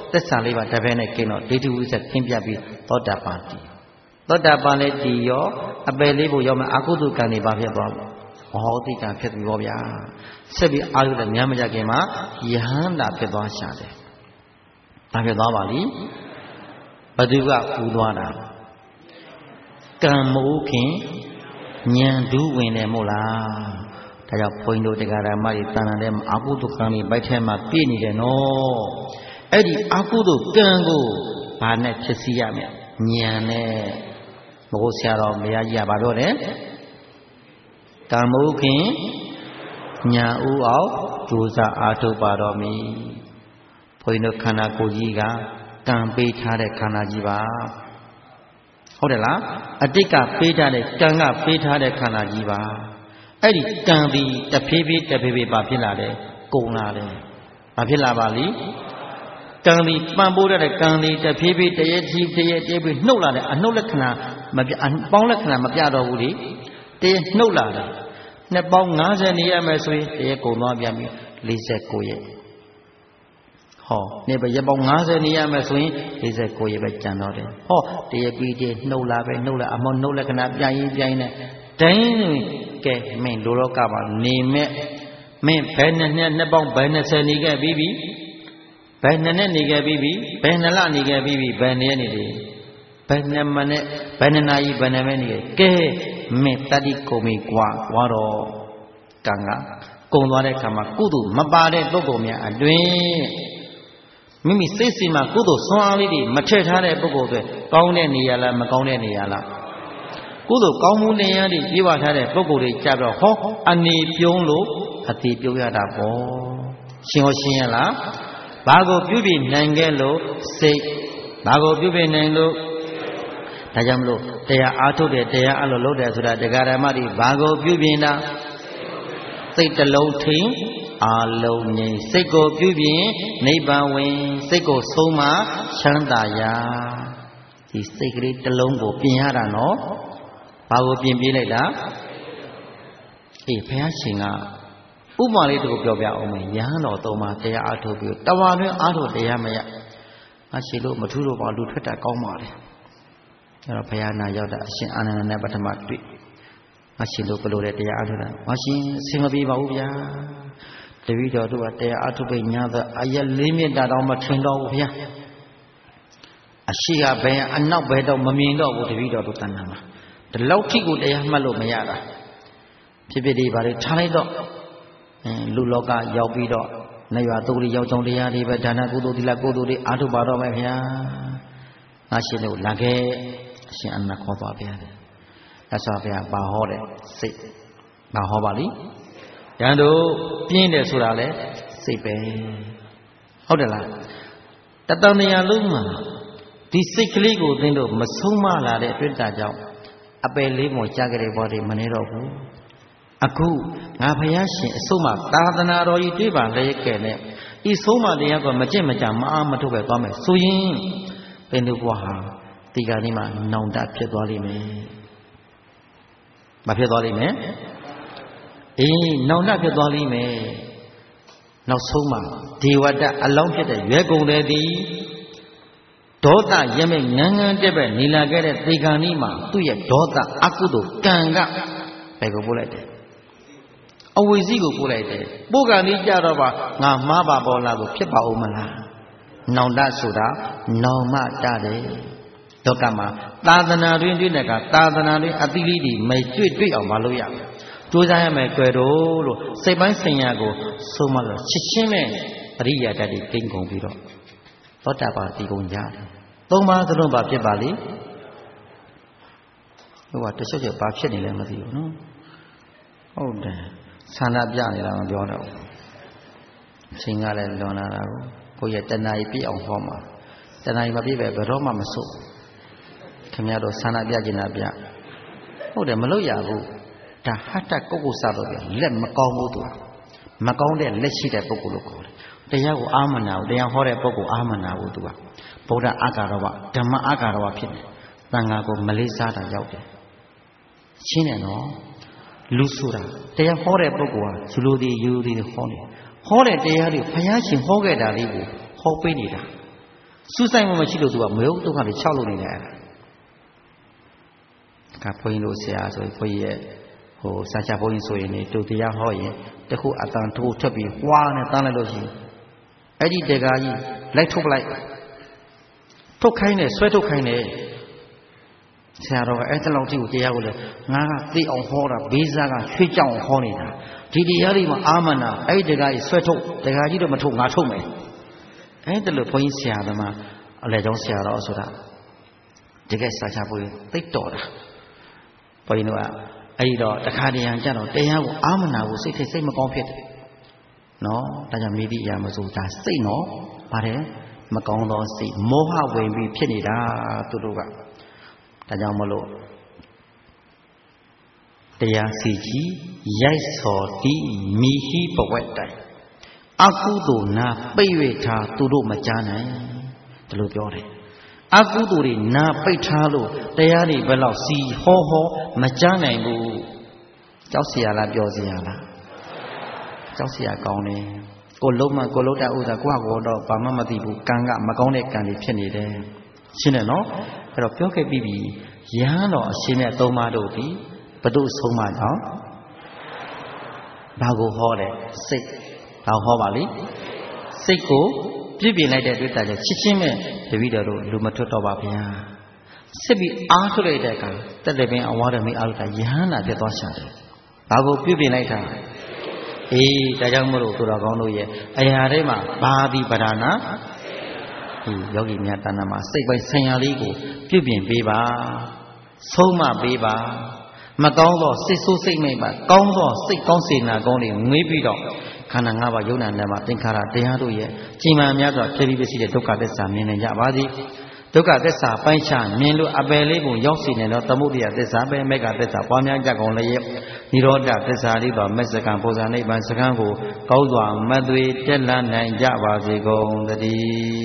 သက်ဆံလေးပါတပည့်နဲ့กินတော့ဒိဋ္ဌိဝိသကင်းပြပြီးသောတာပန်တည်သောတာပန်လည်းတည်ရောအပယ်လေးဖို့ရောက်မှအကုသိုလ်ကံတွေပါဖြစ်သွားမဟောတိကံဖြစ်ပြီးပေါ့ဗျာဆက်ပြီးအာရုံနဲ့ညမကြခင်မှာယဟန္တာဖြစ်သွားရှာတယ်ဘာဖြစ်သွားပါလိဘသူကပူသွားတာကံမိုးခင်ဉာဏ်ဒူးဝင်တယ်မို့လားဒါကြောင့်ဘုန်းကြီးတို့တရားဓမ္မတွေတဏ္ဍာထဲမှာအကုသိုလ်ကံတွေဘိုက်ထဲမှာပြည့်နေတယ်နော်အဲ့ဒီအကုသိုလ်ကံကိုဘာနဲ့ဖြစ်စီရမလဲဉာဏ်နဲ့ဘုရားဆရာတော်ဘုရားကြီးကဘာပြောတယ်ကံမိုးခင်ဉာဏ်ဥအောင်ကြိုးစားအားထုတ်ပါတော်မူဘုန်းကြီးတို့ခန္ဓာကိုယ်ကြီးကကံပေးထားတဲ့ခန္ဓာကြီးပါဟုတ်တယ်လားအတိတ်ကပေးထားတဲ့ကံကပေးထားတဲ့ခန္ဓာကြီးပါအဲ့ဒီကံဒီတဖြည်းဖြည်းတဖြည်းဖြည်းပါဖြစ်လာတယ်ကုန်လာတယ်ဘာဖြစ်လာပါလိကံဒီပံ့ပိုးတဲ့ကံဒီတဖြည်းဖြည်းတရေကြီးတရေတရေပြီးနှုတ်လာတယ်အနှုတ်လက္ခဏာမပြပေါင်းလက္ခဏာမပြတော့ဘူးလေတရေနှုတ်လာတယ်နှစ်ပေါင်း၅၀နေရမယ်ဆိုရင်တရေကုန်သွားပြန်ပြီ၄၉ရက်ဟောနေပဲရက်ပေါင်း၅၀နေရမယ်ဆိုရင်၄၉ရက်ပဲကျန်တော့တယ်ဟောတရေပြီးတရေနှုတ်လာပဲနှုတ်လာအမောနှုတ်လက္ခဏာပြရင်ပြရင်နဲ့တိုင်းကဲမင်းလိုတော့ကပါနေမဲ့မင်းဘယ်နှစ်နှစ်နှစ်ပေါင်းဘယ်၂၀နေခဲ့ပြီးပြီဘယ်နှစ်နှစ်နေခဲ့ပြီးပြီဘယ်နှစ်လနေခဲ့ပြီးပြီဘယ်နှစ်ရက်နေပြီဘယ်နှစ်မိနစ်ဘယ်နှစ်နာရီဘယ်နှစ်မိနစ်နေခဲ့ကဲမင်းတတိကုန်ပြီကွာကွာတော့ကံကကုန်သွားတဲ့ခါမှာကုသိုလ်မပါတဲ့ပုဂ္ဂိုလ်များအတွင်းမိမိစိတ်စီမှာကုသိုလ်ဆွမ်းအားလေးတွေမထည့်ထားတဲ့ပုဂ္ဂိုလ်တွေကောင်းတဲ့နေရာလားမကောင်းတဲ့နေရာလားကုသိုလ်ကောင်းမှုနေရာတွေပြေဝထားတဲ့ပုဂ္ဂိုလ်တွေကြတော့ဟောအနေပြုံးလို့အတိပြုံးရတာပေါ့ရှင်ဟောရှင်းရလားဘာကိုပြုပြီးနိုင်ခဲ့လို့စိတ်ဘာကိုပြုပြီးနိုင်လို့ဒါကြောင့်မလို့တရားအားထုတ်တယ်တရားအလိုလုပ်တယ်ဆိုတာတရားဓမ္မတွေဘာကိုပြုပြင်တာစိတ်တလုံးထိန်အာလုံးငြိမ်စိတ်ကိုပြုပြင်နိဗ္ဗာန်ဝင်စိတ်ကိုဆုံးမချမ်းသာရာဒီစိတ်ကလေးတစ်လုံးကိုပြင်ရတာနော်ဘာကိုပြင်ပြလိုက်တာအေးဘုရားရှင်ကဥပမာလေးတို့ပြောပြအောင်မယ်ရဟန်းတော်သုံးပါးတရားအားထုတ်ပြီးတဝါတွင်အားထုတ်တရားမရအရှိလို့မထူးတော့ပါလူထွက်တာကောင်းပါလေအဲ့တော့ဘုရားနာရောက်တာအရှင်အာနန္ဒနဲ့ပထမတွေ့အရှိလို့ဘလို့တဲ့တရားအားထုတ်တာမရှင်အဆင်မပြေပါဘူးဗျာတပည့်တော်တို့ကတရားအားထုတ်ပြီးညာသောအရက်လေးမြတ်တာတော့မထင်တော့ဘူးဗျာအရှိကဘယ်အနောက်ဘယ်တော့မမြင်တော့ဘူးတပည့်တော်တို့တဏ္ဍာမှာဒီလောက်ထိကိုတရားမှတ်လို့မရတာဖြစ်ဖြစ်ဒီပါလေထားလိုက်တော့လူလောကရောက်ပြီးတော့နေရွာသုတ်လေးရောက်ကြောင်းတရားတွေပဲဒါနကုသိုလ်သီလကုသိုလ်တွေအားထုတ်ပါတော့မယ်ဗျာငါရှင်တို့လာခဲ့အရှင်အနန္ဒခေါ်သွားဗျာအဲ့ဆိုဗျာဘာဟောတဲ့စိတ်ဘာဟောပါလိတန်တို့ပြင်းတယ်ဆိုတာလေစိတ်ပဲဟုတ်တယ်လားတတန်တရားလုံးမှာဒီစိတ်ကလေးကိုသင်တို့မဆုံးမလာတဲ့အတွက်ကြောင့်အပယ်လေးပေါ်ကြားကြတဲ့ဘောတွေမနေတော့ဘူးအခုငါဘုရားရှင်အဆုံးမသာသနာတော်ကြီးတွေ့ပါလေကဲနဲ့ဤဆုံးမတရားကမကြင့်မကြမအားမထုတ်ပဲသွားမယ်ဆိုရင်သင်တို့ဘဝဟာဒီကနေ့မှနောင်တဖြစ်သွားလိမ့်မယ်မဖြစ်သွားလိမ့်မယ်အေးနောင်တဖြစ်သွားလိမ့်မယ်နောက်ဆုံးမှဒေဝတအလောင်းဖြစ်တဲ့ရွယ်ကုန်တဲ့သည်ဒေါသရမဲ့ငန်းငန်းတက်ပဲနေလာခဲ့တဲ့သေကံဤမှာသူ့ရဲ့ဒေါသအကုသိုလ်ကံကဘယ်ကိုပို့လိုက်တယ်အဝိဇ္ဇိကိုပို့လိုက်တယ်ပို့ကံဤကြတော့ပါငါမှားပါပေါ်လာကိုဖြစ်ပါဦးမလားနောင်တဆိုတာနောင်မတတယ်လောကမှာသာသနာတွင်တွေ့တဲ့ကသာသနာတွင်အတိလိတိမတွေ့တွေ့အောင်မလုပ်ရဘူးကြိုးစားရမယ်ကြွယ်တော့လို့စိတ်ပိုင်းဆင်ရကိုဆုံးမလို့ချစ်ချင်းနဲ့ပရိယာတတ်တွေကိန်းကုန်ပြီးတော့သောတာပန်ဒီကုန်ကြတယ်သုံးပါးသလုံးပါဖြစ်ပါလိဟိုကတချို့ကျဘာဖြစ်နေလဲမသိဘူးနော်ဟုတ်တယ်ဆန္ဒပြနေတာမပြောတော့ဘူးချိန်ကလည်းလွန်လာတာကိုကိုယ့်ရဲ့တဏှာကြီးပြည့်အောင်ဟောမှာတဏှာကြီးမပြည့်ပဲဘယ်တော့မှမစွတ်ခင်ဗျားတို့ဆန္ဒပြကျင်တာပြဟုတ်တယ်မလို့ရဘူးဒါဟတ္တကုက္ကုစတော့ပြလက်မကောင်းဘူးသူမကောင်းတဲ့လက်ရှိတဲ့ပုဂ္ဂိုလ်လို့ခေါ်တယ်တရားကိုအာမနာဘူးတရားဟောတဲ့ပုဂ္ဂိုလ်အာမနာဘူးသူကဗုဒ္ဓအာဂါရဝဓမ္မအာဂါရဝဖြစ်တယ်သံဃာကိုမလေးစားတာရောက်တယ်ရှင်းတယ်နော်လူဆိုတာတရားဟောတဲ့ပုဂ္ဂိုလ်ဟာဇူလိုသည်ယူသည်ဟောနေဟောတဲ့တရားတွေဘုရားရှင်ဟောခဲ့တာလေးကိုဟောပေးနေတာစူးစိုက်မှုမရှိလို့သူကမယုတ်ဒုက္ခတွေ၆လို့နေတယ်ကဘုန်းကြီးတို့ဆရာဆိုရင်ဘုန်းကြီးရဲ့ဟိုစာချဘုန်းကြီးဆိုရင်တူတရားဟောရင်တခုအတန်ထိုးထွက်ပြီးဝါနဲ့တန်းလိုက်လို့ရှိရင်အဲ့ဒီတေကာကြီးလိုက်ထုတ်လိုက်ထုတ်ခိုင်းတယ်ဆွဲထုတ်ခိုင်းတယ်ဆရာတော်ကအဲ့တလောက်ထိကိုတရားကိုလေငါကသိအောင်ဟောတာဘေးစားကချွေးကြောင်ဟောနေတာဒီတရားလေးမှာအာမနာအဲ့ဒီတေကာကြီးဆွဲထုတ်တေကာကြီးတော့မထုတ်ငါထုတ်မယ်အဲ့ဒါလို့ဘုန်းကြီးဆရာသမားအလဲကျောင်းဆရာတော်ဆိုတာတကယ်စာချဘုန်းကြီးသိတော်တာဘုန်းကြီးတို့ကအဲ့ဒီတော့တခါတရံကြတော့တရားကိုအာမနာကိုစိတ်ထိစိတ်မကောင်းဖြစ်တယ်နော်ဒါကြောင့်မိသည့်အရာမစိုးဒါစိတ်နော်ပါတယ်မကောင်းသောစိတ်မောဟဝင်ပြီးဖြစ်နေတာသူတို့ကဒါကြောင့်မလို့တရားစီကြီးရိုက်စော်တီးမိဟိပဝက်တိုင်အကုသိုလ်နာပိတ်၍ထားသူတို့မကြားနိုင်ဒီလိုပြောတယ်အကုသိုလ်တွေနာပိတ်ထားလို့တရားတွေဘယ်လောက်စီဟောဟောမကြားနိုင်ဘူးကြောက်เสียလားပြောเสียလားကြောက်เสียကောင်းတယ်ကိုလုံးမကိုလုံးတဲ့ဥစ္စာကိုယ့်ကိုယ်တော့ဘာမှမသိဘူးကံကမကောင်းတဲ့ကံတွေဖြစ်နေတယ်ရှင်းတယ်နော်အဲ့တော့ပြောခဲ့ပြီးပြီရဟန်းတော်အရှင်မြတ်သုံးပါးတို့ဒီဘု து ဆုံးမကြောင်းဘာကိုဟောတယ်စိတ်ဘာဟောပါလိစိတ်ကိုပြည့်ပြည့်လိုက်တဲ့တွေ့တာကျချစ်ချင်းမဲ့တပည့်တော်တို့လူမထွတ်တော့ပါဗျာစစ်ပြီးအားထုတ်လိုက်တဲ့အခါတက်တယ်ပင်အဝါရမေအားထုတ်တာယဟန္တာဖြစ်သွားရှာတယ်ဘာကိုပြည့်ပြည့်လိုက်တာအေးဒါကြောင့်မလို့သူတော်ကောင်းတို့ရဲ့အရာတွေမှာဘာဒီပဓာနာဒီယောဂီများတဏ္ဍာမှာစိတ်ပိုင်းဆင်ညာလေးကိုပြုပြင်ပေးပါဆုံးမပေးပါမကောင်းသောစိတ်ဆိုးစိတ်မိတ်ပါကောင်းသောစိတ်ကောင်းစေနာကောင်းတွေငွေးပြီးတော့ခန္ဓာ၅ပါးယုံနာနဲ့မှာသင်္ခါရတရားတို့ရဲ့ကြည်မှန်များစွာဖြစ်ပြီးဖြစ်တဲ့ဒုက္ခသစ္စာမြင်နိုင်ကြပါသည်ဒုက္ခသစ္စာပိုင်းခြားမြင်လို့အပယ်လေးကိုရောက်စီနေတော့သမုဒိယသစ္စာပဲမေဃသစ္စာပွားများကြကုန်လည်းနိရောဓသစ္စာလေးပါမက်စကံပုံစံနိဗ္ဗာန်စကံကိုကောင်းစွာမသွေတက်လန်းနိုင်ကြပါစေကုန်သတည်း